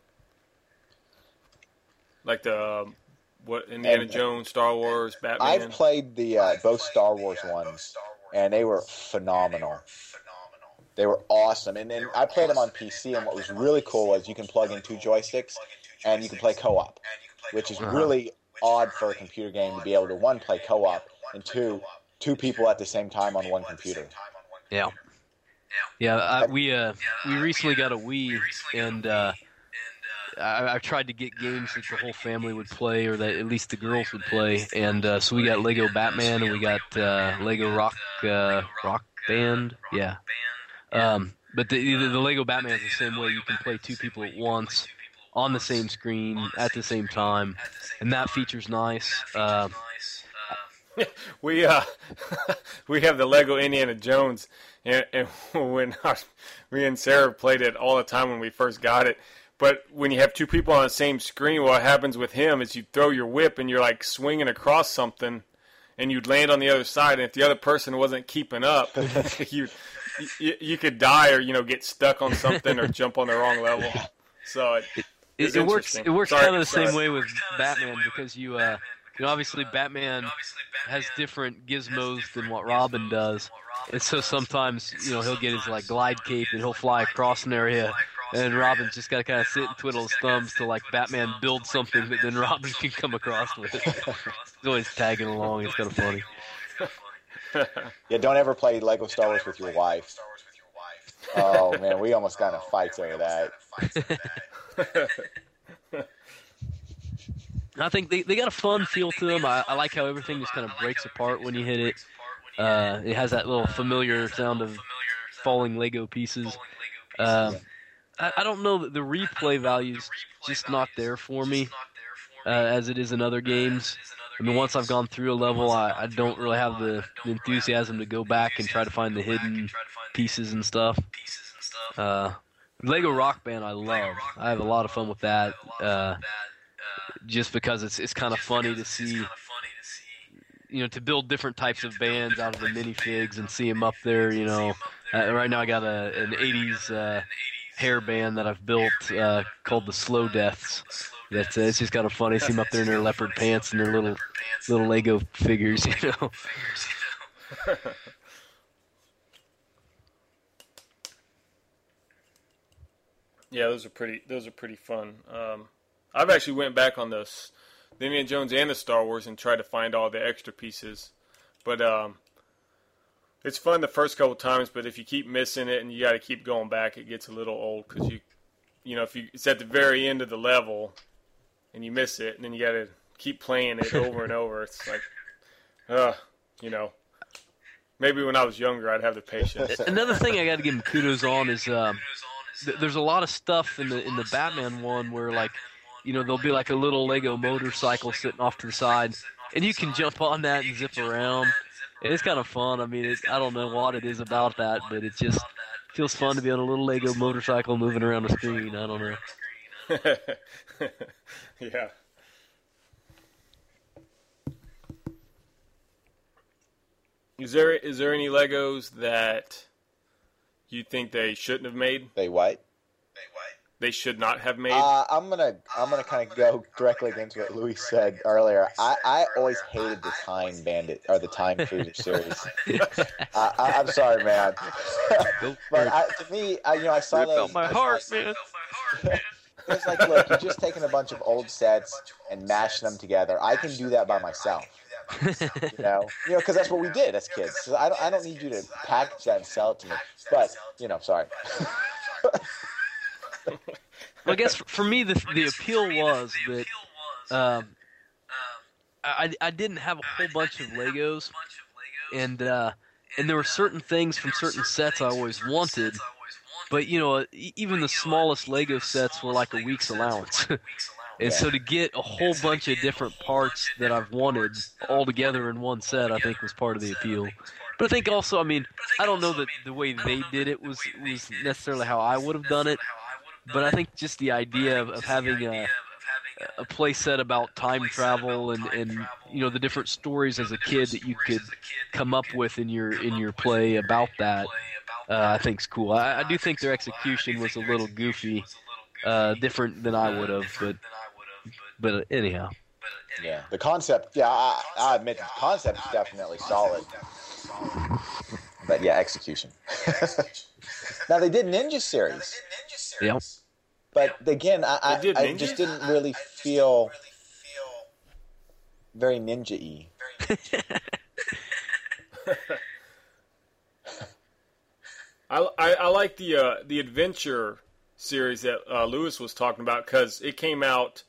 Speaker 1: Like Indiana Jones, Star Wars, Batman?
Speaker 3: I've played the both Star Wars ones, and they were phenomenal. They were awesome. And then I played them on PC, and what was really cool was you can plug in 2 joysticks, and you can play co-op, which is really
Speaker 4: odd for a computer game to be able to, one, play co-op, and two people at the same time on one computer.
Speaker 2: Yeah. Yeah, we recently got a Wii, and I tried to get games that the whole family would play, or that at least the girls would play, and so we got Lego Batman, and we got Lego Rock Band, yeah. But the Lego Batman is the same way. You can play two people at once on the same screen at the same time, and that feature's nice.
Speaker 1: We we have the Lego Indiana Jones, and when me and Sarah played it all the time when we first got it. But when you have two people on the same screen, what happens with him is you throw your whip and you're like swinging across something, and you'd land on the other side. And if the other person wasn't keeping up, you could die or get stuck on something or jump on the wrong level. So
Speaker 2: it works. It works kind of the same way with Batman, because you obviously Batman has different gizmos than what Robin does, and so sometimes he'll get his glide cape and he'll fly across an area, and Robin's just got to kind of sit and twiddle his thumbs till Batman builds something that then Robin can come across with. He's always tagging along. It's kind of funny.
Speaker 4: Yeah, don't ever play Lego Star Wars with your wife. Oh man, we almost got in fights over that.
Speaker 2: I think they got a fun feel to them. I like how everything just kind of breaks apart when you hit it. It has that little familiar sound of falling Lego pieces. I don't know that the replay value's just not there for me, as it is in other games. I mean, once I've gone through a level, I don't really have the enthusiasm to go back and try to find the hidden pieces and stuff. Lego Rock Band I love. I have a lot of fun with that. Just because it's kind of funny to see, to build different types of bands out of the minifigs and see them up there, right now I got an 80s hair band that I've built called the Slow Deaths. It's just kind of funny to see them up there in their leopard pants and their little Lego figures,
Speaker 1: Yeah, those are pretty fun. I've actually went back on the Indiana Jones and the Star Wars and tried to find all the extra pieces, but it's fun the first couple times. But if you keep missing it and you got to keep going back, it gets a little old because if it's at the very end of the level and you miss it, and then you got to keep playing it over and over. It's like, maybe when I was younger I'd have the patience.
Speaker 2: Another thing I got to give him kudos on is there's a lot of stuff in the Batman one where there'll be a little Lego motorcycle sitting off to the side, and you can jump on that and zip around. It's kind of fun. I mean, I don't know what it is about that, but it just feels fun to be on a little Lego motorcycle moving around the screen. I don't know.
Speaker 1: Yeah. Is there any Legos that you think they shouldn't have made?
Speaker 4: They what?
Speaker 1: They should not have made?
Speaker 4: I'm gonna kind of go directly against what Louis said earlier. I always hated the Time Bandit or the Time Cruiser series. I'm sorry, man. But to me, I saw those.
Speaker 2: Rip out my heart, man.
Speaker 4: It's look, you're just taking a bunch of old sets and mashing them together. I can do that by myself. Because that's what we did as kids. So I don't need you to package that and sell it to me. But sorry.
Speaker 2: Well, I guess for me the appeal was that I didn't have a whole bunch of Legos, and there were certain things from certain sets I always wanted, but even the smallest Lego sets were like a week's allowance. And so to get a whole bunch of different parts that I've wanted all together in one set, I think was part of the appeal. But I think also, I don't know that the way they did it was necessarily how I would have done it, but I think just the idea of having a play set about time travel and the different stories as a kid that you could come up with in your play about that, I think is cool. I do think their execution was a little goofy, different than I would have, but anyhow.
Speaker 4: Yeah, the concept, I admit the concept is definitely solid. But yeah, execution. Now they did Ninja Series.
Speaker 2: Yep.
Speaker 4: But again, I just didn't really feel very ninja-y.
Speaker 1: I like the adventure series that Lewis was talking about because it came out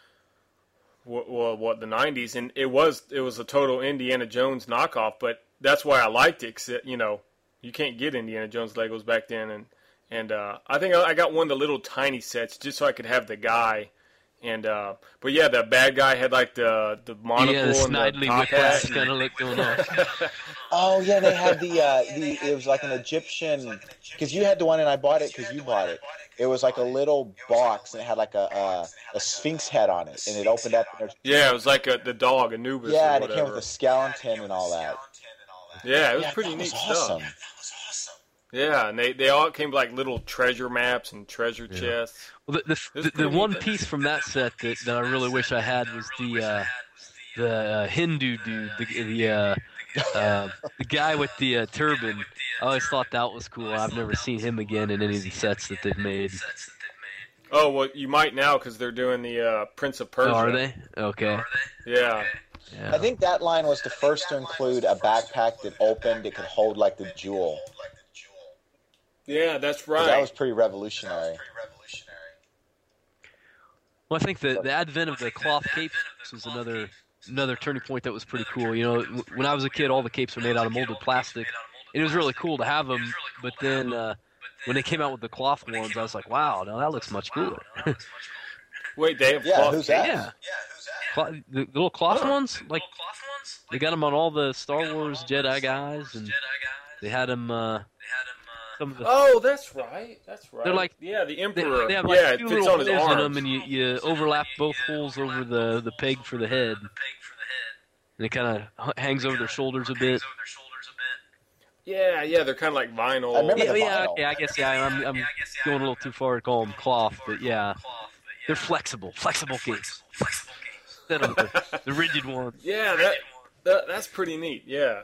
Speaker 1: the 90s, and it was a total Indiana Jones knockoff, but that's why I liked it, 'cause you can't get Indiana Jones Legos back then, and I think I got one of the little tiny sets just so I could have the guy. And but yeah, the bad guy had like the monocle
Speaker 2: the
Speaker 1: and the
Speaker 2: snidely
Speaker 1: top hat.
Speaker 2: kind of look going on.
Speaker 4: Oh yeah, they had the it was like an Egyptian, because you had the one and I bought it because you bought it. It was like a little box and it had like a sphinx head on it, and it opened up. And
Speaker 1: yeah, it was like the dog Anubis.
Speaker 4: Yeah,
Speaker 1: or
Speaker 4: and
Speaker 1: whatever.
Speaker 4: it came with a skeleton and all that.
Speaker 1: Yeah, it was
Speaker 4: Yeah,
Speaker 1: pretty
Speaker 4: that was
Speaker 1: neat
Speaker 4: awesome.
Speaker 1: stuff. Yeah, and they all came with like little treasure maps and treasure chests.
Speaker 2: Well, the one piece from that set that I really wish I had was the Hindu dude, the guy with the turban. I always thought that was cool. I've never seen him again in any of the sets that they've made.
Speaker 1: Oh well, you might now because they're doing the Prince of Persia.
Speaker 2: Oh, are they? Okay.
Speaker 1: Yeah.
Speaker 2: Yeah.
Speaker 4: I think that line was the first to include a backpack that opened. It could hold like the jewel.
Speaker 1: Yeah, that's right.
Speaker 4: That was pretty revolutionary.
Speaker 2: Well, I think the advent of the cloth capes was another turning point that was pretty cool. You know, when I was a kid, all the capes were made out of molded plastic. It was really cool to have them, but then when they came out with the cloth ones, I was like, wow, now that looks much cooler.
Speaker 1: Wait, they have
Speaker 4: Yeah,
Speaker 1: cloth
Speaker 4: who's
Speaker 1: capes?
Speaker 4: that?
Speaker 2: Yeah. The little cloth ones, like they got them on all the Star Wars Jedi guys, and they had them. Some of the,
Speaker 1: Oh, that's right. That's right.
Speaker 2: They're like-
Speaker 1: the Emperor.
Speaker 2: they have like
Speaker 1: yeah, it
Speaker 2: two
Speaker 1: fits
Speaker 2: little
Speaker 1: on his
Speaker 2: holes in
Speaker 1: arms.
Speaker 2: them, and you overlap both holes over the peg for the head, and it kind of hangs over their shoulders a bit.
Speaker 1: Yeah, they're kind of like vinyl.
Speaker 4: I remember the
Speaker 2: Yeah,
Speaker 4: vinyl.
Speaker 2: okay, I guess I'm going a little too far to call them cloth, but yeah, they're flexible capes. Instead of the rigid ones.
Speaker 1: Yeah, that's pretty neat. Yeah.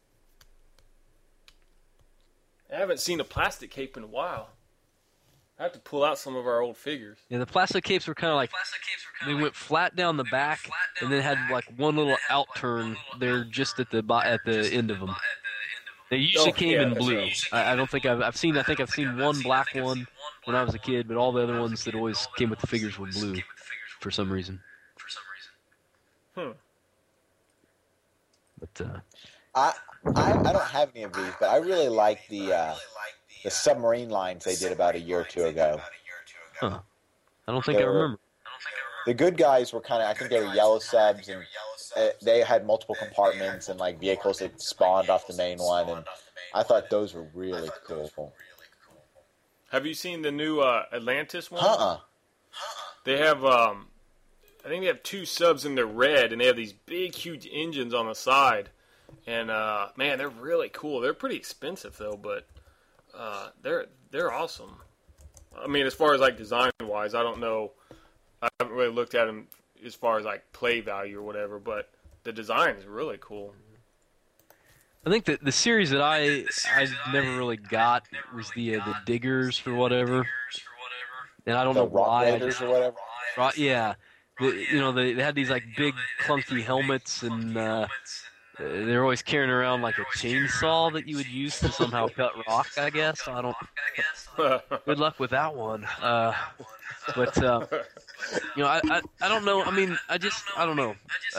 Speaker 1: I haven't seen a plastic cape in a while. I have to pull out some of our old figures.
Speaker 2: Yeah, the plastic capes were kind of like they went flat down the back, and then had like one little out turn there just at the end of them. They usually came in blue. I don't think I've seen. I think I've seen one black one when I was a kid, but all the other ones that always came with the figures were blue for some reason. But
Speaker 4: I don't have any of these, but I really like the submarine lines they did about a year or two ago.
Speaker 2: I don't think I remember.
Speaker 4: The good guys were kind of, I think they were yellow subs, and they had multiple compartments and like vehicles that spawned off the main one, and I thought those were really cool.
Speaker 1: Have you seen the new Atlantis one? They have, I think they have two subs and they're red, and they have these big, huge engines on the side. And man, they're really cool. They're pretty expensive though, but they're awesome. I mean, as far as like design wise, I don't know. I haven't really looked at them as far as like play value or whatever, but the design is really cool.
Speaker 2: I think that the series that I never really got was the Diggers for whatever, and I don't know
Speaker 4: The Rock
Speaker 2: why.
Speaker 4: Raiders or whatever.
Speaker 2: Right? Yeah, they had these like big clunky helmets, and they're always carrying around like a chainsaw that you would use to somehow cut rock. I guess I don't. Good luck with that one. But I don't know. I mean, I don't know.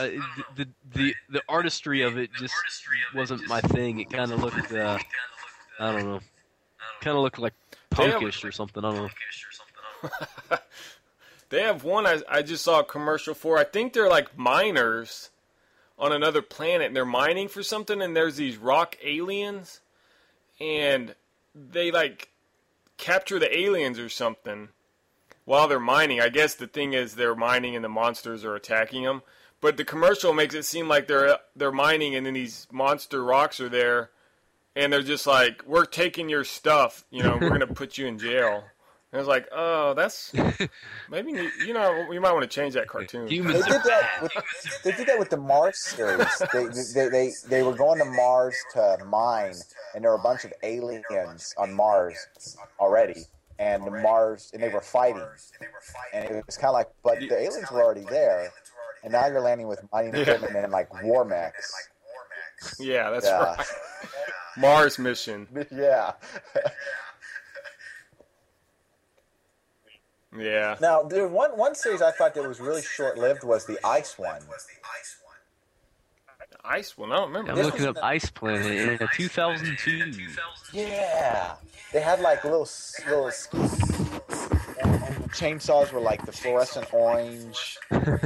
Speaker 2: The artistry of it just wasn't my thing. It kind of looked, I don't know, kind of looked like punkish or something. I don't know.
Speaker 1: They have one I just saw a commercial for. I think they're like miners on another planet, and they're mining for something, and there's these rock aliens, and they like capture the aliens or something while they're mining. I guess the thing is they're mining and the monsters are attacking them. But the commercial makes it seem like they're mining, and then these monster rocks are there, and they're just like, "We're taking your stuff, we're gonna put you in jail." And I was like, "Oh, that's maybe we might want to change that cartoon."
Speaker 4: They did that with the Mars series. They were going to Mars to mine, and there were a bunch of aliens on Mars already. And they were fighting, and it was kind of like, but the aliens were already there,
Speaker 3: and now you're landing with mining equipment and like war mechs.
Speaker 1: Yeah, that's right. Mars mission.
Speaker 3: Yeah.
Speaker 1: Yeah.
Speaker 3: Now, dude, one series I thought that was really short-lived was the Ice one.
Speaker 1: Ice one? I don't remember.
Speaker 2: I'm looking up Ice Planet in 2002.
Speaker 3: Yeah. They had like little chainsaws were like the fluorescent orange.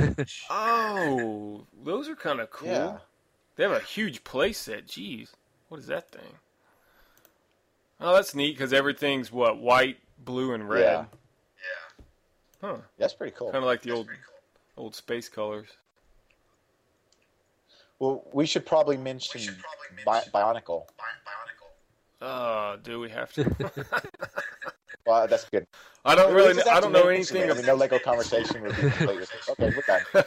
Speaker 1: Oh, those are kind of cool.
Speaker 3: Yeah.
Speaker 1: They have a huge play set. Jeez. What is that thing? Oh, that's neat because everything's what? White, blue, and red.
Speaker 3: Yeah.
Speaker 1: Huh.
Speaker 3: That's pretty cool.
Speaker 1: Kind of like the old space colors.
Speaker 3: Well, we should probably mention Bionicle.
Speaker 1: Do we have to?
Speaker 3: Well, that's good.
Speaker 1: I don't know anything.
Speaker 3: I mean, no Lego conversation would be complete with this. Okay, we're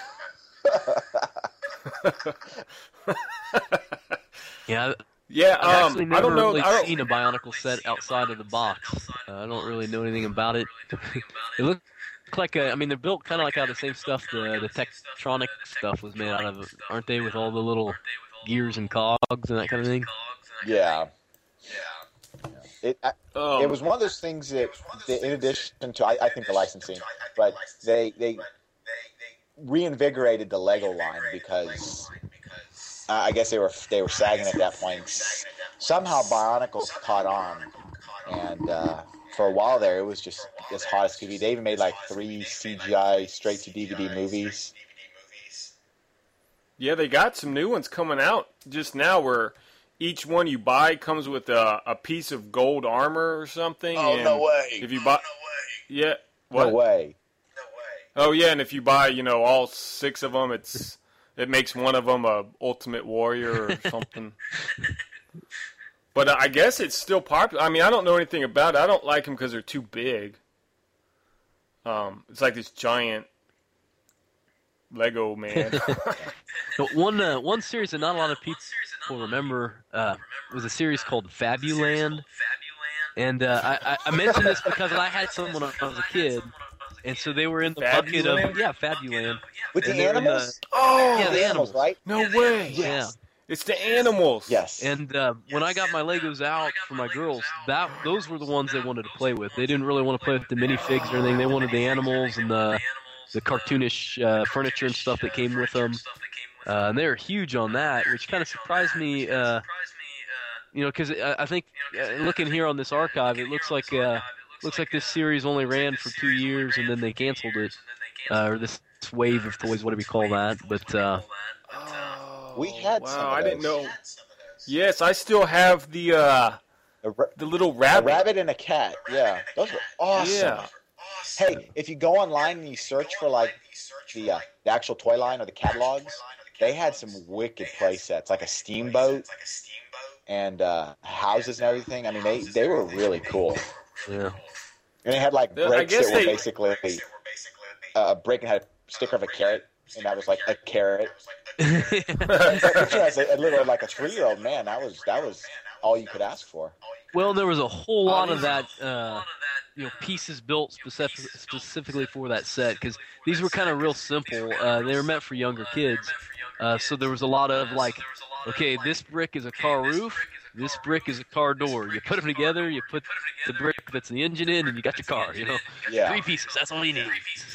Speaker 3: done.
Speaker 2: Yeah.
Speaker 1: Yeah,
Speaker 2: I've actually never
Speaker 1: I don't know.
Speaker 2: really seen a Bionicle set outside of the box. I don't really know anything about it. It looks like I mean, they're built kind of like out of the same stuff the Tektronic stuff was made out of, aren't they? With all the little gears and cogs and that kind of thing.
Speaker 3: Yeah. It was one of those things that in addition to, I think, the licensing, but they reinvigorated the Lego line because I guess they were sagging at that point. Somehow Bionicle caught on, and for a while there, it was just as hot as could be. They even made like 3 CGI straight-to-DVD movies.
Speaker 1: Yeah, they got some new ones coming out just now where each one you buy comes with a piece of gold armor or something.
Speaker 3: Oh,
Speaker 1: and
Speaker 3: no way.
Speaker 1: If you buy, yeah. What?
Speaker 3: No way.
Speaker 1: Oh, yeah, and if you buy, all 6 of them, it makes one of them a Ultimate Warrior or something. But I guess it's still popular. I mean, I don't know anything about it. I don't like them because they're too big. It's like this giant Lego man.
Speaker 2: One series that not a lot of people remember was a series called Fabuland. And I mentioned this because I had someone when I was a kid. And so they were in the bucket of Fabuland.
Speaker 3: With the animals?
Speaker 2: Yeah,
Speaker 3: the animals, right?
Speaker 1: No way.
Speaker 3: Yes.
Speaker 2: Yeah.
Speaker 1: It's the animals.
Speaker 3: Yes.
Speaker 2: And when I got my Legos out for my girls, those were the ones they wanted to play with. They didn't really want to play with the minifigs or anything. They wanted the animals and the cartoonish furniture and stuff that came with them. And they were huge on that, which kind of surprised me. Because I think looking here on this archive, it looks like this series only ran for 2 years and then they canceled it, or this wave of toys, whatever you call that. But
Speaker 3: we had some of
Speaker 1: I
Speaker 3: those.
Speaker 1: didn't know. Yes, I still have the little rabbit.
Speaker 3: A rabbit and a cat. Yeah, those were awesome.
Speaker 1: Yeah.
Speaker 3: Hey, if you go online and you search for like the actual toy line or the catalogs, they had some wicked play sets, like a steamboat and houses and everything. I mean, they were really cool.
Speaker 2: yeah.
Speaker 3: And they had like bricks that were basically a brick and had a sticker of a carrot, and that was like a carrot. As a little like a 3-year-old man, that was all you could ask for.
Speaker 2: Well, there was a whole lot of that, pieces built specifically for that set, because these were kind of real simple. They were meant for younger kids. So there was a lot of like, okay, this brick is a car roof, this brick is a car door. You put them together, you put the brick that's the engine in, and you got your car,
Speaker 3: Yeah.
Speaker 2: 3 pieces, that's all you need.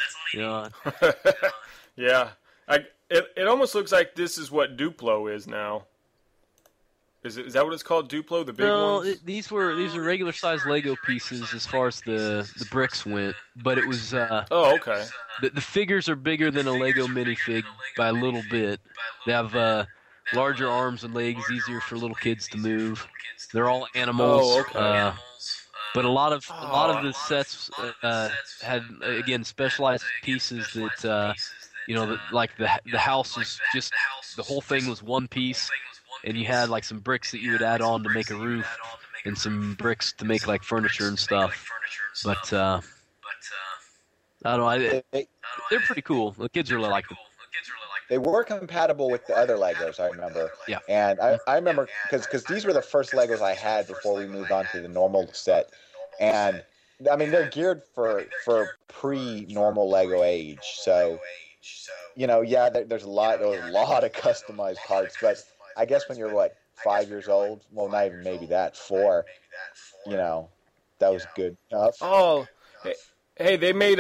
Speaker 1: Yeah. It almost looks like this is what Duplo is now. Is that what it's called, Duplo, the big ones?
Speaker 2: These were regular sized Lego pieces as far as the bricks went, but it was
Speaker 1: Oh, okay.
Speaker 2: the figures are bigger than a Lego minifig by a little bit. They have larger arms and legs, easier for little kids to move. They're all animals.
Speaker 1: Oh, okay.
Speaker 2: But a lot of the sets had, again, specialized pieces that like the house was just, the whole thing was one piece, and you had like some bricks that you would add on to make a roof, and some bricks to make like furniture and stuff. But I don't know, they're pretty cool. The kids really like them.
Speaker 3: They were compatible with the other Legos, I remember.
Speaker 2: Yeah.
Speaker 3: And I remember, because these were the first Legos I had before we moved on to the normal set. And, I mean, they're geared for pre-normal Lego age. So
Speaker 4: there's a lot of customized parts, but I guess when you're 5 years old, well, not even maybe that, 4, that was good enough.
Speaker 1: Oh, hey, they made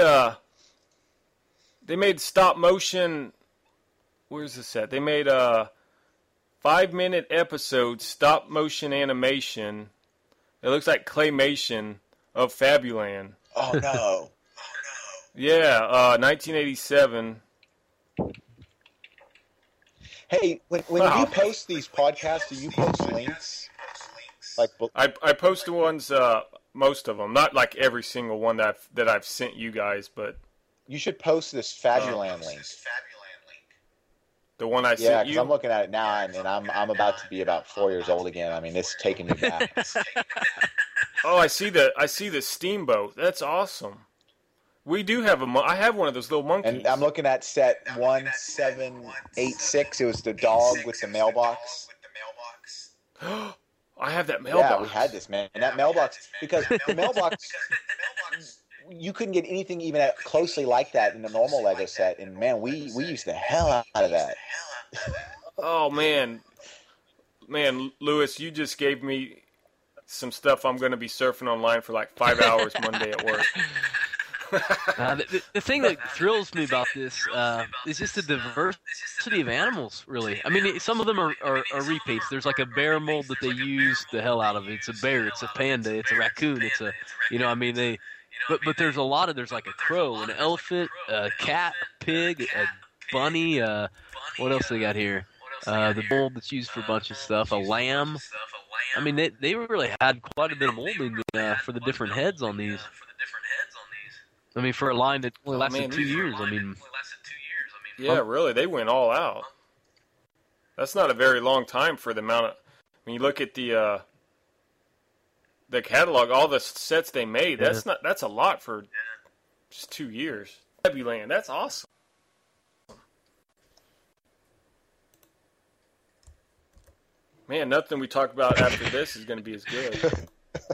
Speaker 1: stop motion. Where's this at? They made a 5-minute episode stop motion animation. It looks like claymation of Fabuland.
Speaker 4: Oh no.
Speaker 1: Yeah, 1987.
Speaker 4: Hey, when you post these podcasts, do you post links?
Speaker 1: I post the ones, most of them, not like every single one that I've sent you guys, but
Speaker 4: you should post this Fabuland link.
Speaker 1: The one I sent you.
Speaker 4: Yeah, because I'm looking at it now, and I'm about to be about 4 years old again. I mean, it's taking me back.
Speaker 1: Oh, I see the steamboat. That's awesome. We do have I have one of those little monkeys.
Speaker 4: And I'm looking at set 1786. It was the dog with the mailbox.
Speaker 1: I have that mailbox.
Speaker 4: Yeah, we had this, man. And that mailbox, because the mailbox, you couldn't get anything even closely like that in the normal Lego set. And, man, we used the hell out of that.
Speaker 1: Oh, man. Man, Lewis, you just gave me some stuff I'm going to be surfing online for like 5 hours Monday at work.
Speaker 2: The thing that thrills me about this is just the diversity of animals, really. I mean, some of them are repaints. There's like a bear mold that they use the hell out of. It's a bear, it's a panda, it's a raccoon, it's a, but there's a lot of, there's like a crow, an elephant, a cat, a pig, a bunny, what else they got here? The mold that's used for a bunch of stuff, a lamb. I mean, they really had quite a bit of molding for the different heads on these. I mean, for a line that only lasted 2 years,
Speaker 1: Yeah, really, they went all out. That's not a very long time for the amount of. When you look at the catalog, all the sets they made, that's a lot for just 2 years. Fabuland, that's awesome. Man, nothing we talk about after this is going to be as good.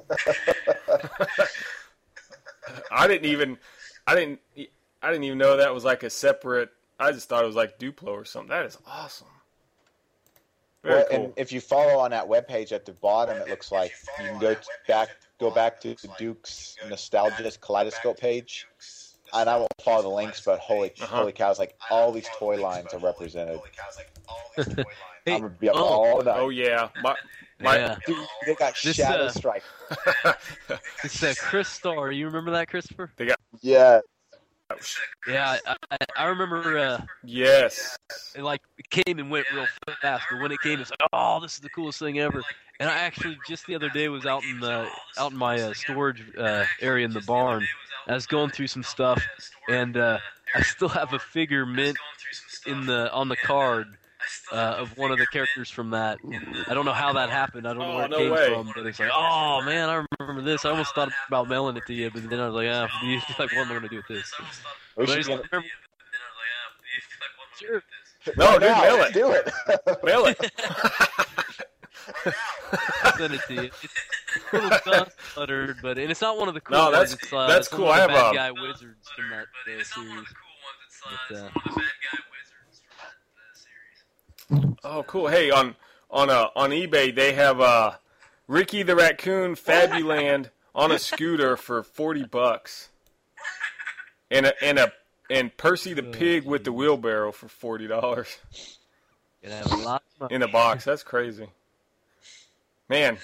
Speaker 1: I didn't even know that was like a separate. I just thought it was like Duplo or something. That is awesome. Very cool.
Speaker 4: And if you follow on that webpage at the bottom, it looks like you can go back to the Duke's Nostalgia Kaleidoscope page. And I won't follow the links, but holy cow, it's like all these toy lines are represented. I'm gonna be up all night.
Speaker 1: Oh yeah,
Speaker 4: Dude, they got Shadow Strike.
Speaker 2: It's Chris Starr. You remember that, Christopher?
Speaker 4: Yeah.
Speaker 2: Yeah, I remember.
Speaker 1: Yes.
Speaker 2: It came and went real fast, but when it came, it's like, oh, this is the coolest thing ever. And I actually just the other day was out in my storage area in the barn. I was going through some stuff, and I still have a figure mint on the card. Of one of the characters from that. I don't know how that happened. I don't know where it came from, but it's like, oh man, I remember this. I almost thought about mailing it to you, but then I was like, what am I going to do with this?
Speaker 1: Sure. No, dude, mail it.
Speaker 4: Do it.
Speaker 1: Mail it.
Speaker 2: I'll send it to you. It's a little cluttered, and it's not one of the cool
Speaker 1: ones.
Speaker 2: That's
Speaker 1: that's cool.
Speaker 2: I
Speaker 1: have
Speaker 2: a bad guy wizards from that series.
Speaker 1: Oh, cool. Hey, on eBay they have Ricky the Raccoon Fabuland on a scooter for $40, and Percy the Pig with the wheelbarrow for $40 in a box. That's crazy, man.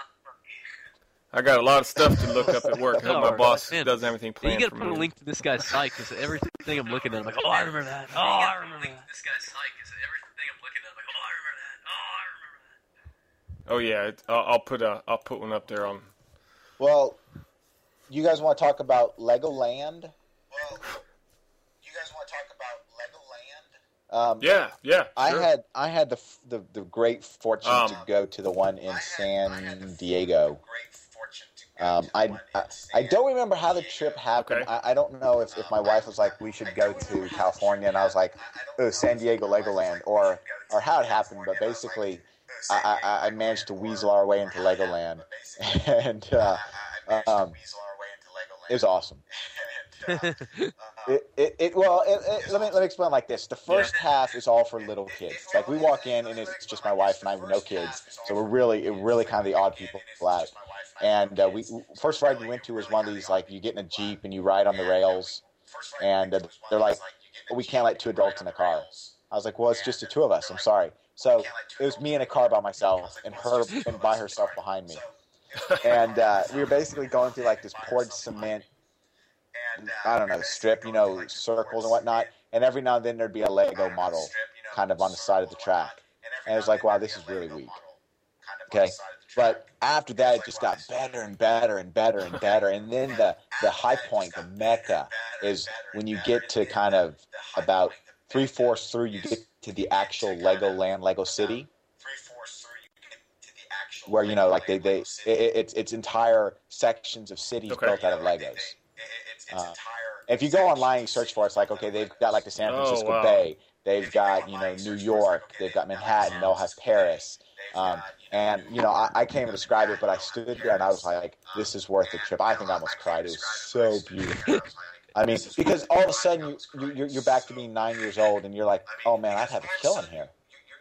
Speaker 1: I got a lot of stuff to look up at work. I hope my boss doesn't have anything planned for me.
Speaker 2: You got to put a link to this guy's site because everything I'm looking at, I'm like, oh, I remember that. Oh, I remember that.
Speaker 1: Oh yeah, I'll put one up there on.
Speaker 4: Well, you guys want to talk about Legoland?
Speaker 1: Yeah.
Speaker 4: Sure. I had the great fortune to go to the one in San Diego. I don't remember how the trip happened.
Speaker 1: Okay.
Speaker 4: I don't know if my wife was like, we should go to California, and I was like, oh, San Diego Legoland, or how it happened. But basically, I managed to weasel our way into Legoland, and it was awesome. Let me explain like this. The first half is all for little kids. Like we walk in and it's just my wife and I with no kids, so we're really kind of the odd people out. And we first ride we went to was one of these like you get in a Jeep and you ride on the rails, and they're like, we can't let two adults in a car. I was like, well, it's just the two of us. I'm sorry. So it was me in a car by myself and her and by herself behind me, and we were basically going through like this poured cement. I don't know, strip, circles and whatnot. And every now and then there'd be a Lego model kind of on the side of the track. And it was like, wow, this is really weak. Okay. But after that, it just got better and better and better and better. And then the high point, the mecca, is when you get to kind of about 3/4 through, you get to the actual Legoland, Lego City. Where, like it's entire sections of cities built out of Legos. If you go online and search for it, it's like, okay, they've got like the San Francisco Bay, they've got, New York, they've got Manhattan, they'll have Paris. And, I can't even describe it, but I stood there and I was like, this is worth the trip. I think I almost cried. It was so beautiful. I mean, because all of a sudden you're back to being 9 years old and you're like, oh man, I'd have a kill in here.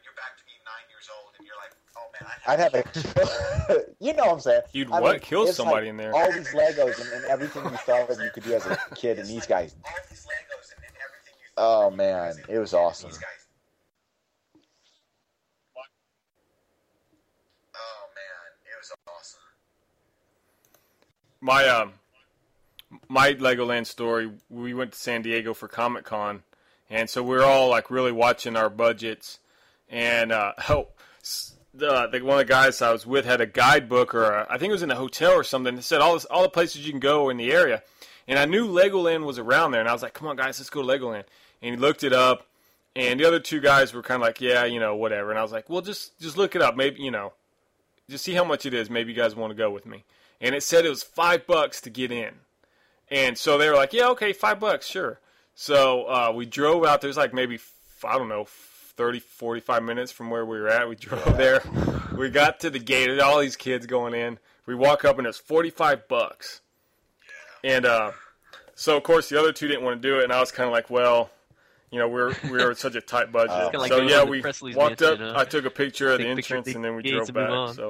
Speaker 4: I'd have a you know what I'm saying?
Speaker 1: You'd kill somebody like in there.
Speaker 4: All these Legos and everything you thought you could do as a kid, and these guys. Oh man, it was awesome.
Speaker 1: My Legoland story. We went to San Diego for Comic-Con, and so we're all like really watching our budgets, and one of the guys I was with had a guidebook, or I think it was in a hotel or something, that said all the places you can go in the area. And I knew Legoland was around there, and I was like, come on, guys, let's go to Legoland. And he looked it up, and the other two guys were kind of like, yeah, whatever. And I was like, well, just look it up. Maybe, just see how much it is. Maybe you guys want to go with me. And it said it was $5 to get in. And so they were like, yeah, okay, $5, sure. So we drove out. There's like maybe, 30, 45 minutes from where we were at. We drove there. We got to the gate. All these kids going in. We walk up, and it's $45. And so, of course, the other two didn't want to do it, and I was kind of like, well, we were such a tight budget. So, yeah, we walked up. I took a picture of the entrance, and then we drove back. So.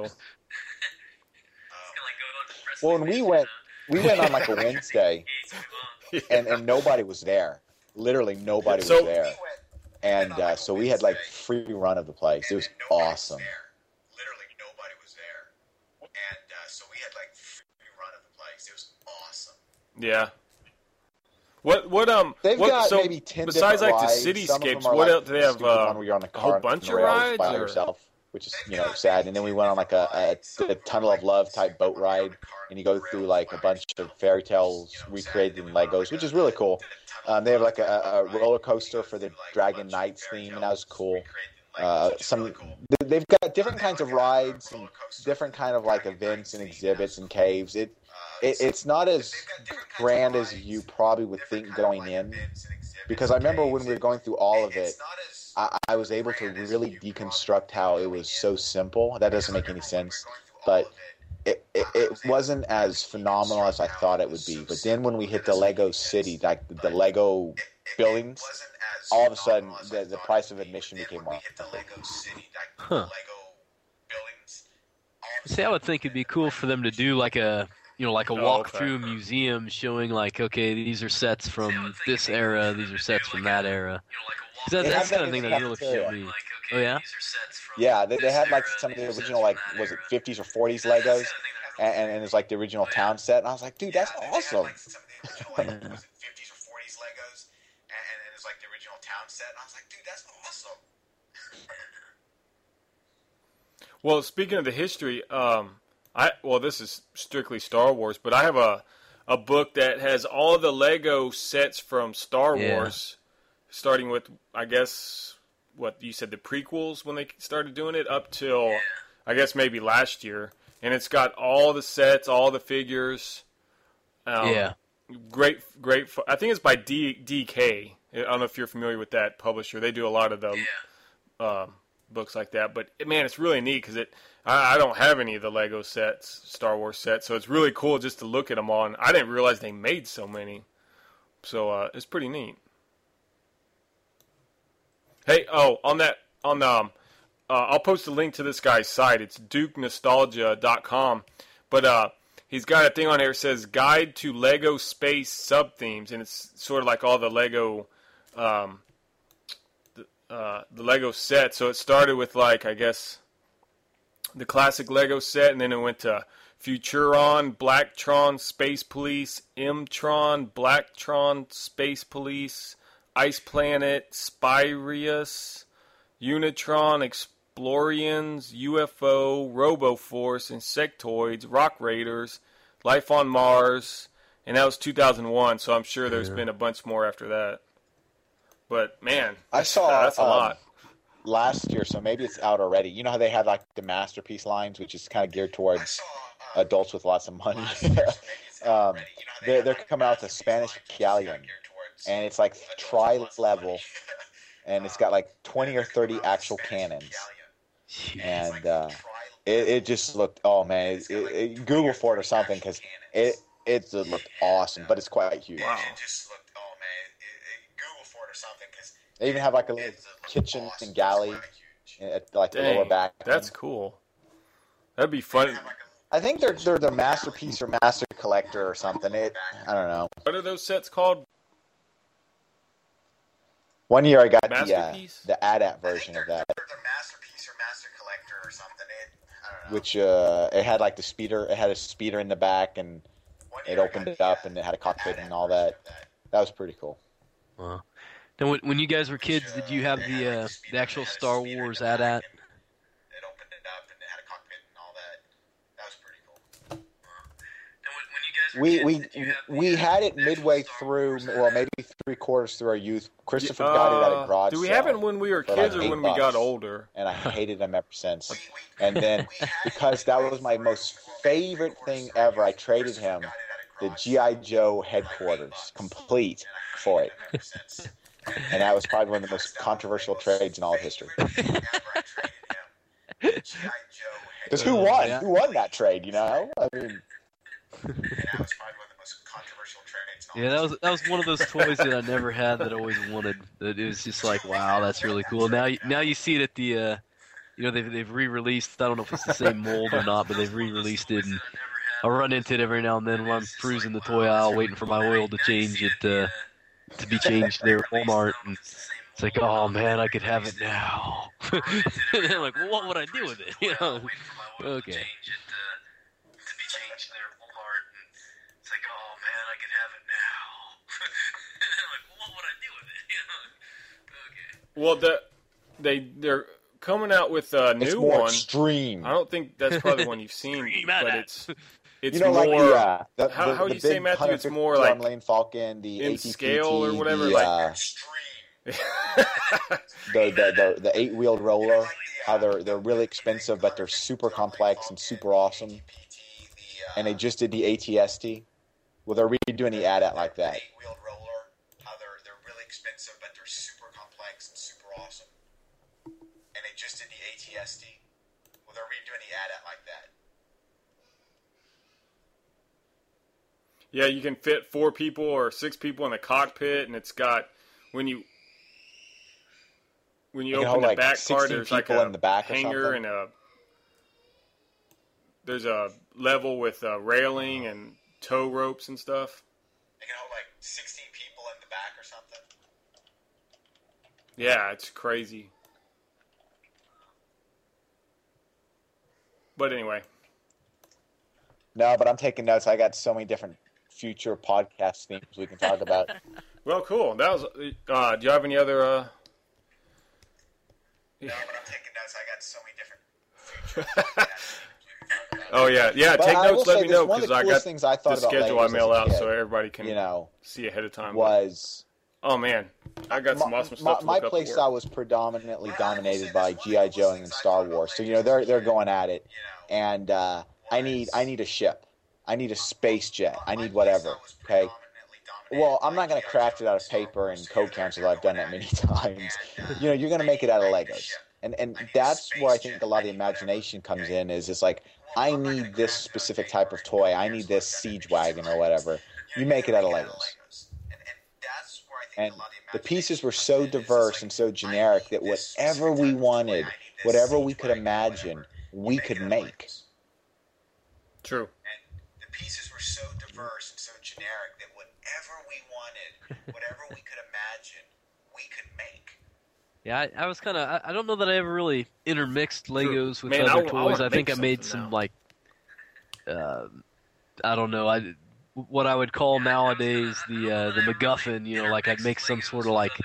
Speaker 4: Well, when we went on like a Wednesday, and nobody was there. Literally nobody was there. And so we had like free run of the place. It was awesome.
Speaker 3: Literally nobody was there. And so we had like free run of the place. It was awesome.
Speaker 1: Yeah. What
Speaker 4: they've got maybe 10
Speaker 1: besides like
Speaker 4: rides.
Speaker 1: The cityscapes, what else do they have?
Speaker 4: Where you're on a
Speaker 1: whole bunch of rides
Speaker 4: by yourself, which is sad. And then we went on like a Tunnel of Love type boat ride, and you go through like a bunch of fairy tales recreated in Legos, which is really cool. They have like a roller coaster for the Dragon Knights theme, and that was cool. They've got different kinds of rides and different kind of like events and exhibits and caves. It's not as grand as you probably would think going in, because I remember when we were going through all of it, I was able to really deconstruct how it was so simple. That doesn't make any sense, but it wasn't as phenomenal as I thought it would be. But then when we hit the Lego City, like the Lego buildings, all of a sudden the price of admission became more.
Speaker 2: Huh. See, I would think it'd be cool for them to do like a walk through a museum showing like, okay, these are sets from this era, these are sets from that era. That's the kind of thing that really showed me. Oh yeah.
Speaker 4: Yeah, they had like some of the original, like, was it 50s or 40s Legos, and it was like the original town set, and I was like, dude, that's awesome.
Speaker 1: Well, speaking of the history, this is strictly Star Wars, but I have a book that has all the Lego sets from Star Wars, starting with, I guess, what you said, the prequels when they started doing it, up till, I guess, maybe last year. And it's got all the sets, all the figures. Great. I think it's by DK. I don't know if you're familiar with that publisher. They do a lot of the books like that. But, man, it's really neat because I don't have any of the Lego sets, Star Wars sets, so it's really cool just to look at them all. And I didn't realize they made so many. So it's pretty neat. Hey, I'll post a link to this guy's site. It's DukeNostalgia.com. But he's got a thing on here that says Guide to Lego Space Subthemes, and it's sort of like all the Lego, the Lego set. So it started with, like, I guess, the classic Lego set, and then it went to Futuron, Blacktron, Space Police, M-Tron, Blacktron, Space Police, Ice Planet, Spyrius, Unitron, Explorians, UFO, Roboforce, Insectoids, Rock Raiders, Life on Mars, and that was 2001, so I'm sure there's been a bunch more after that. But, man,
Speaker 3: I saw
Speaker 1: that's a lot.
Speaker 3: Last year, so maybe it's out already. You know how they had like the masterpiece lines, which is kind of geared towards adults with lots of money. They're coming out with a Spanish galleon, and it's like tri-level, and it's got like 20 or 30 actual cannons. And it just looked, oh man, Google for it or something, because it looked awesome, but it's quite huge.
Speaker 1: Wow.
Speaker 3: They even have like a little kitchen and galley at like the lower back.
Speaker 1: That's cool. That'd be fun.
Speaker 3: I think they're the masterpiece or master collector or something. I don't know.
Speaker 1: What are those sets called?
Speaker 3: One year I got the AT-AT version of that. Which it had like the speeder. It had a speeder in the back, and it opened it up, and it had a cockpit and all that. That was pretty cool.
Speaker 2: Wow. Now, when you guys were kids, did you have the actual Star Wars AT-AT?
Speaker 3: It opened it up, and it had a cockpit and all that. That was pretty cool. We had it midway through, well, maybe 3/4 through our youth. Christopher got it at a garage
Speaker 1: Do we
Speaker 3: sale
Speaker 1: have it when we were kids
Speaker 3: like
Speaker 1: or when we got older?
Speaker 3: And I hated them ever since. And then, because that was my most favorite thing ever, I traded him the G.I. Joe headquarters, complete, for it. And that was probably one of the most controversial trades in all of history. Because who won?
Speaker 2: Yeah.
Speaker 3: Who won that trade, you know? I mean...
Speaker 2: Yeah, that was one of those toys that I never had that I always wanted. That it was just like, wow, that's really cool. Now you see it at the, they've re-released. I don't know if it's the same mold or not, but they've re-released it, and I run into it every now and then when I'm cruising the toy aisle, waiting for my oil to change it to be changed there at Walmart, and it's like, oh man, I could have it now. And I'm like, well, what would I do with it? Okay.
Speaker 1: Well, they're coming out with a
Speaker 3: It's
Speaker 1: new
Speaker 3: more
Speaker 1: one.
Speaker 3: extreme.
Speaker 1: I don't think that's probably the one you've seen, but it's
Speaker 3: You know,
Speaker 1: more.
Speaker 3: like
Speaker 1: how do you say,
Speaker 3: big
Speaker 1: Matthew? It's
Speaker 3: 150
Speaker 1: more like
Speaker 3: Millennium Falcon, the
Speaker 1: in
Speaker 3: AT-PT,
Speaker 1: scale or whatever,
Speaker 3: the,
Speaker 1: like
Speaker 3: the 8-wheeled roller. How they're really expensive, but they're super complex and super awesome. And they just did the AT-ST. Well, they're redoing the AT-AT like that. Well, they're redoing the AT-AT like that.
Speaker 1: Yeah, you can fit 4 people or 6 people in the cockpit, and it's got when you open the back part, there's like a
Speaker 3: in the back
Speaker 1: hanger and there's a level with a railing and tow ropes and stuff.
Speaker 3: They can hold like 16 people in the back or something.
Speaker 1: Yeah, it's crazy. But anyway.
Speaker 3: No, but I'm taking notes. I got so many different future podcast themes we can talk about.
Speaker 1: Well, cool. That was. Do you have any other?
Speaker 3: No, but I'm taking notes. I got so many different future podcasts
Speaker 1: Oh yeah.
Speaker 3: But
Speaker 1: Take
Speaker 3: I will
Speaker 1: notes.
Speaker 3: say
Speaker 1: Let me
Speaker 3: this,
Speaker 1: know
Speaker 3: one of
Speaker 1: because
Speaker 3: the
Speaker 1: I
Speaker 3: coolest
Speaker 1: got
Speaker 3: things I thought
Speaker 1: the
Speaker 3: about
Speaker 1: schedule I
Speaker 3: Legos as
Speaker 1: mail
Speaker 3: a
Speaker 1: out
Speaker 3: kid,
Speaker 1: so everybody can see ahead of time.
Speaker 3: was
Speaker 1: Oh man, I got some awesome stuff.
Speaker 3: my
Speaker 1: to look
Speaker 3: play
Speaker 1: up at
Speaker 3: style
Speaker 1: work.
Speaker 3: was predominantly dominated by G.I. Joe and Star Wars. So they're going at it, and I need a ship. I need a space jet. I need whatever. Okay. Well, I'm not going to craft it out of paper and code counts, although I've done that many times. You're going to make it out of Legos. And that's where I think a lot of the imagination comes in, is it's like, I need this specific type of toy. I need this siege wagon or whatever. You make it out of Legos. And the pieces were so diverse and so generic that whatever we wanted, whatever we could imagine, we could make.
Speaker 1: True.
Speaker 3: And the pieces were so diverse and so generic that whatever we wanted, whatever we could imagine, we could make.
Speaker 2: Yeah, I was kind of. I don't know that I ever really intermixed Legos with
Speaker 1: Man,
Speaker 2: other
Speaker 1: I
Speaker 2: toys.
Speaker 1: wanna
Speaker 2: I think I
Speaker 1: make
Speaker 2: made
Speaker 1: something
Speaker 2: some like, I don't know, what I would call nowadays the MacGuffin. You know, like I'd make some sort of like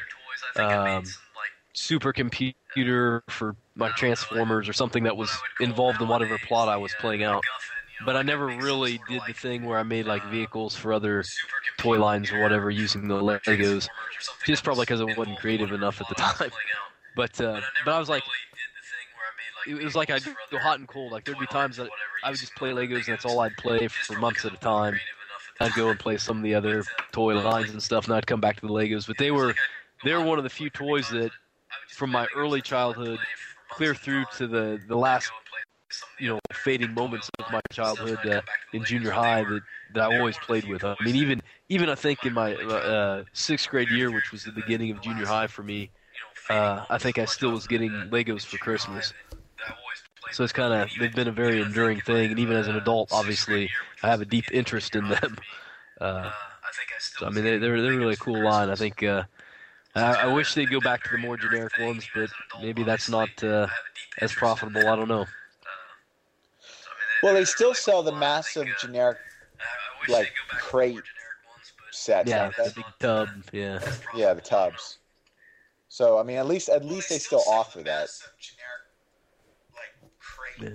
Speaker 2: supercomputer for my Transformers or something that was involved in whatever plot I was playing out. But I never really did the thing where I made like vehicles for other toy lines or whatever using the Legos. Just probably because I wasn't creative enough at the time. But I was like, it was like I'd go hot and cold. Like there'd be times that I would just play Legos and that's all I'd play for months at a time. I'd go and play some of the other toy lines and stuff, and I'd come back to the Legos. But they were one of the few toys that, from my early childhood, clear through to the last, fading moments of my childhood in junior high that I always played with. I mean, even I think in my sixth grade year, which was the beginning of junior high for me, I think I still was getting Legos for Christmas. So it's they've been a very enduring thing, and even as an adult, obviously, I have a deep interest in them. So I mean, they're really a cool line. I think I wish they'd go back to the more generic ones, but maybe that's not as profitable. I don't know.
Speaker 3: Well, they still sell the massive generic, like, crate sets.
Speaker 2: Yeah,
Speaker 3: don't they?
Speaker 2: the big tub. Yeah.
Speaker 3: Yeah, the tubs. So I mean, at least they still offer that.
Speaker 2: Yeah.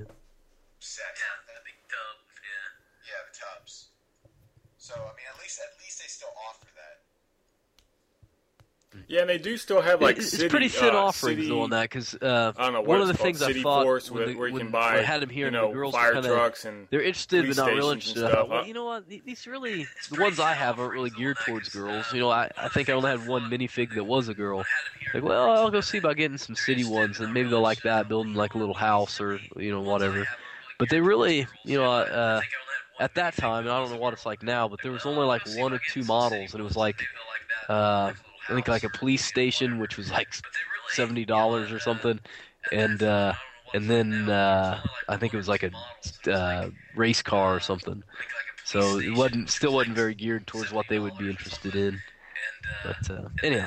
Speaker 3: Yeah, the tubs. So I mean, at least they still offer that.
Speaker 1: Yeah, and they do still have like
Speaker 2: it's
Speaker 1: city,
Speaker 2: pretty thin offerings
Speaker 1: city,
Speaker 2: though on that because
Speaker 1: I don't know what
Speaker 2: one of
Speaker 1: it's
Speaker 2: the
Speaker 1: called,
Speaker 2: things I
Speaker 1: City
Speaker 2: thought
Speaker 1: Force,
Speaker 2: when
Speaker 1: where you
Speaker 2: when
Speaker 1: can buy,
Speaker 2: I had them here, and the girls
Speaker 1: fire
Speaker 2: were
Speaker 1: trucks and
Speaker 2: they're interested but not real
Speaker 1: police
Speaker 2: interested.
Speaker 1: stations and
Speaker 2: I thought,
Speaker 1: stuff.
Speaker 2: well, you know what? These really the ones I have aren't really geared towards girls. I think I only had one minifig that was a girl. Like, well, I'll go see about getting some city ones, and maybe they'll like that, building like a little house or whatever. But they really, at that time, and I don't know what it's like now, but there was only like one or two models, and it was like, I think like a police station, which was like $70 or something, and then I think it was like a race car or something. So it still wasn't very geared towards what they would be interested in. But anyhow.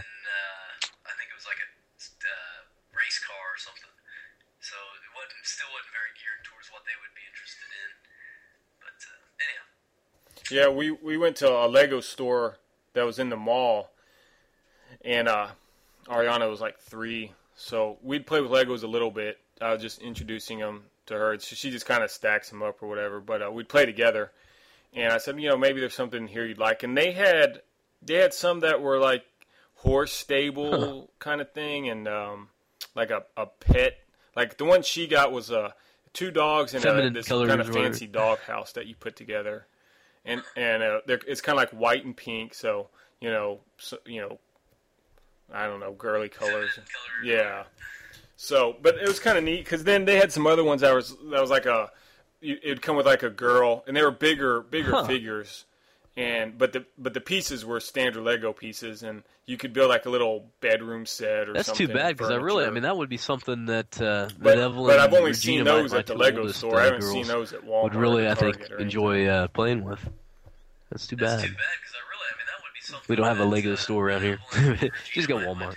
Speaker 1: Yeah, we went to a Lego store that was in the mall, and Ariana was like 3, so we'd play with Legos a little bit. I was just introducing them to her. She just kind of stacks them up or whatever, but we'd play together. And I said, maybe there's something here you'd like. And they had some that were like horse stable kind of thing, and like a pet. Like the one she got was 2 dogs and this kind of fancy dog house that you put together. And it's kind of like white and pink, so I don't know, girly colors. Yeah. So, but it was kind of neat because then they had some other ones that was like it'd come with like a girl, and they were bigger figures, but the pieces were standard Lego pieces, and you could build like a little bedroom set or
Speaker 2: That's
Speaker 1: something.
Speaker 2: That's too bad because that would be something that
Speaker 1: but
Speaker 2: Evelyn
Speaker 1: I've only
Speaker 2: and
Speaker 1: seen
Speaker 2: Regina,
Speaker 1: those
Speaker 2: my
Speaker 1: at the
Speaker 2: two
Speaker 1: Lego
Speaker 2: oldest,
Speaker 1: store. I haven't
Speaker 2: girls
Speaker 1: seen those at Walmart.
Speaker 2: would really,
Speaker 1: or
Speaker 2: I think,
Speaker 1: Target or
Speaker 2: enjoy playing with. That's too bad. We don't have a Lego store around here. Just go Walmart.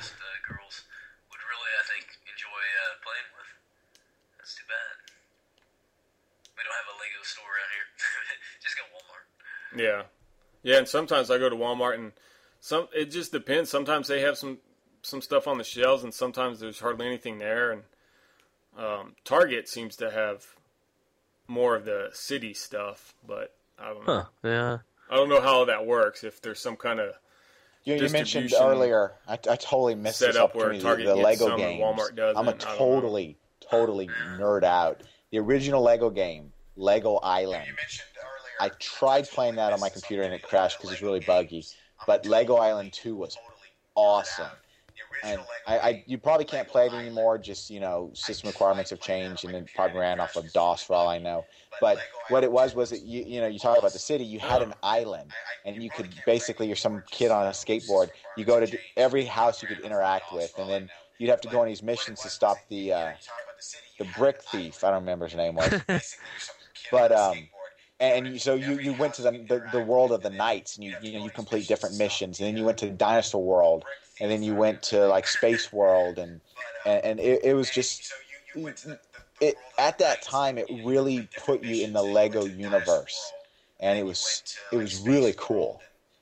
Speaker 1: Yeah, and sometimes I go to Walmart, and it just depends. Sometimes they have some stuff on the shelves, and sometimes there's hardly anything there. And Target seems to have more of the city stuff, but I don't know.
Speaker 2: Yeah.
Speaker 1: I don't know how that works. If there's some kind of
Speaker 3: you mentioned earlier, I totally missed this opportunity. The Lego games.
Speaker 1: Walmart doesn't.
Speaker 3: I'm a totally nerd out. The original Lego game, Lego Island. I tried playing that on my computer and it crashed because it's really buggy. But Lego Island 2 was awesome.
Speaker 4: And you probably can't play it anymore. Just system requirements have changed, and it probably ran off of DOS for all I know. But what it was that you talk about the city. You had an island, and you could basically you're some kid on a skateboard. You go to every house you could interact with, and then you'd have to go on these missions to stop the brick thief. I don't remember his name was, but so you went to the world of the knights, and you complete different missions, and then you went to the dinosaur world. And then you went to like Space World, and it was just at that time it really put you in the Lego universe, and it was really cool.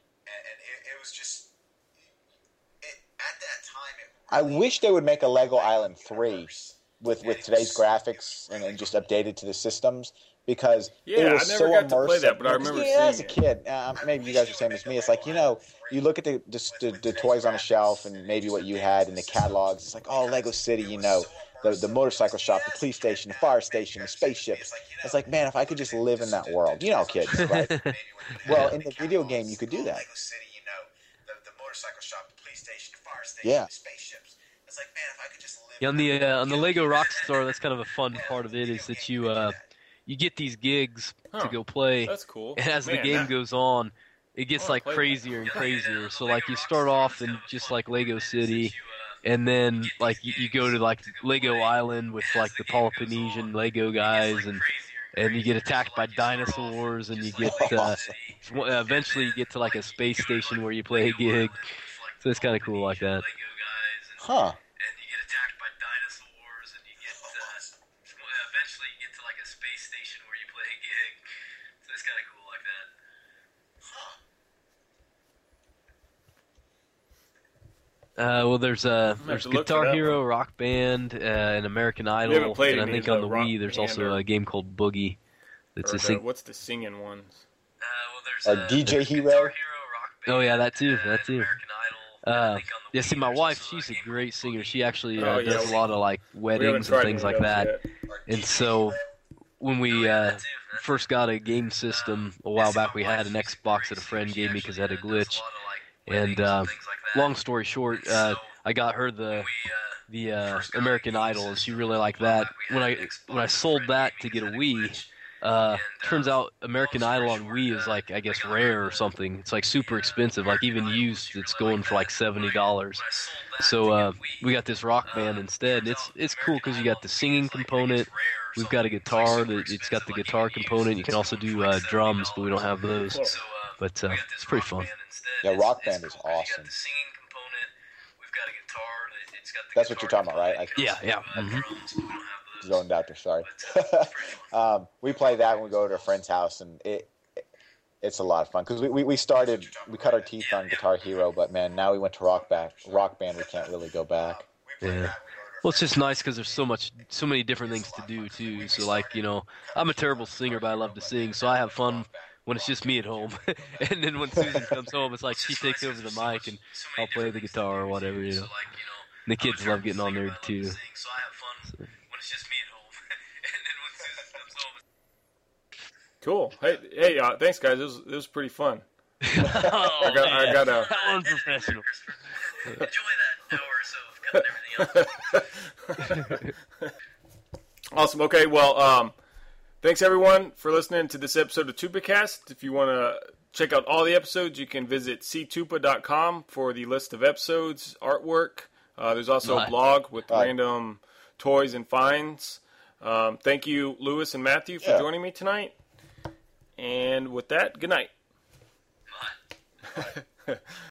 Speaker 4: I wish they would make a Lego Island 3 with today's graphics and just updated to the systems. Because it was
Speaker 1: I never
Speaker 4: so
Speaker 1: got
Speaker 4: immersive.
Speaker 1: to play that, but I remember seeing
Speaker 4: as a
Speaker 1: it.
Speaker 4: kid, maybe you guys are the same as me. It's like, you look at the toys on the shelf and maybe what you had in the catalogs. It's like, oh, Lego City, the motorcycle shop, the police station, the fire station, the spaceships. It's like, man, if I could just live in that world. Kids, right? Well, in the video game, you could do that. Yeah.
Speaker 2: Yeah, on the Lego Rockstar, that's kind of a fun part of it is that you get these gigs to go play.
Speaker 1: That's cool.
Speaker 2: And as the game goes on, it gets like crazier and crazier. So like you start off in just like Lego City, and then like you go to like Lego Island with like the Peloponnesian Lego guys, and you get attacked by dinosaurs, and you get eventually you get to like a space station where you play a gig. So it's kind of cool like that.
Speaker 4: Huh.
Speaker 2: Well, there's Guitar Hero, Rock Band, and American Idol, and I think on the Wii there's also a game called Boogie.
Speaker 1: What's the singing ones?
Speaker 4: DJ Hero.
Speaker 2: Oh yeah, that too. See, my wife, she's a great singer. She actually does a lot of like weddings and things like that. And so when we first got a game system a while back, we had an Xbox that a friend gave me because it had a glitch. And long story short, I got her the American Idol, and she really liked that. When I sold that to get a Wii, turns out American Idol on Wii is like, I guess, rare or something. It's like super expensive. Like even used, it's going for like $70. So we got this Rock Band instead. It's cool because you got the singing component. We've got a guitar it's got the guitar component. You can also do drums, but we don't have those. But it's pretty fun.
Speaker 4: Yeah, Rock Band is awesome. That's what you're talking about, right?
Speaker 2: Yeah.
Speaker 4: Mm-hmm. Going doctor, sorry. We play that when we go to a friend's house, and it's a lot of fun because we cut our teeth on Guitar Hero, but man, now we went to Rock Band. We can't really go back.
Speaker 2: Yeah. Well, it's just nice because there's so many different things to do too. So like, I'm a terrible singer, but I love to sing, so I have fun when it's just me at home. And then when Susan comes home, it's like she takes over the mic and I'll play the guitar or whatever, And the kids love getting on there too. So.
Speaker 1: Cool. Hey, thanks guys. It was pretty fun. I got
Speaker 2: that one's professional.
Speaker 5: Enjoy that hour or so of cutting everything else.
Speaker 1: Awesome. Okay. Well, thanks everyone for listening to this episode of TupaCast. If you want to check out all the episodes, you can visit ctupa.com for the list of episodes, artwork. There's also a blog with random toys and finds. Thank you, Lewis and Matthew, for joining me tonight. And with that, good night.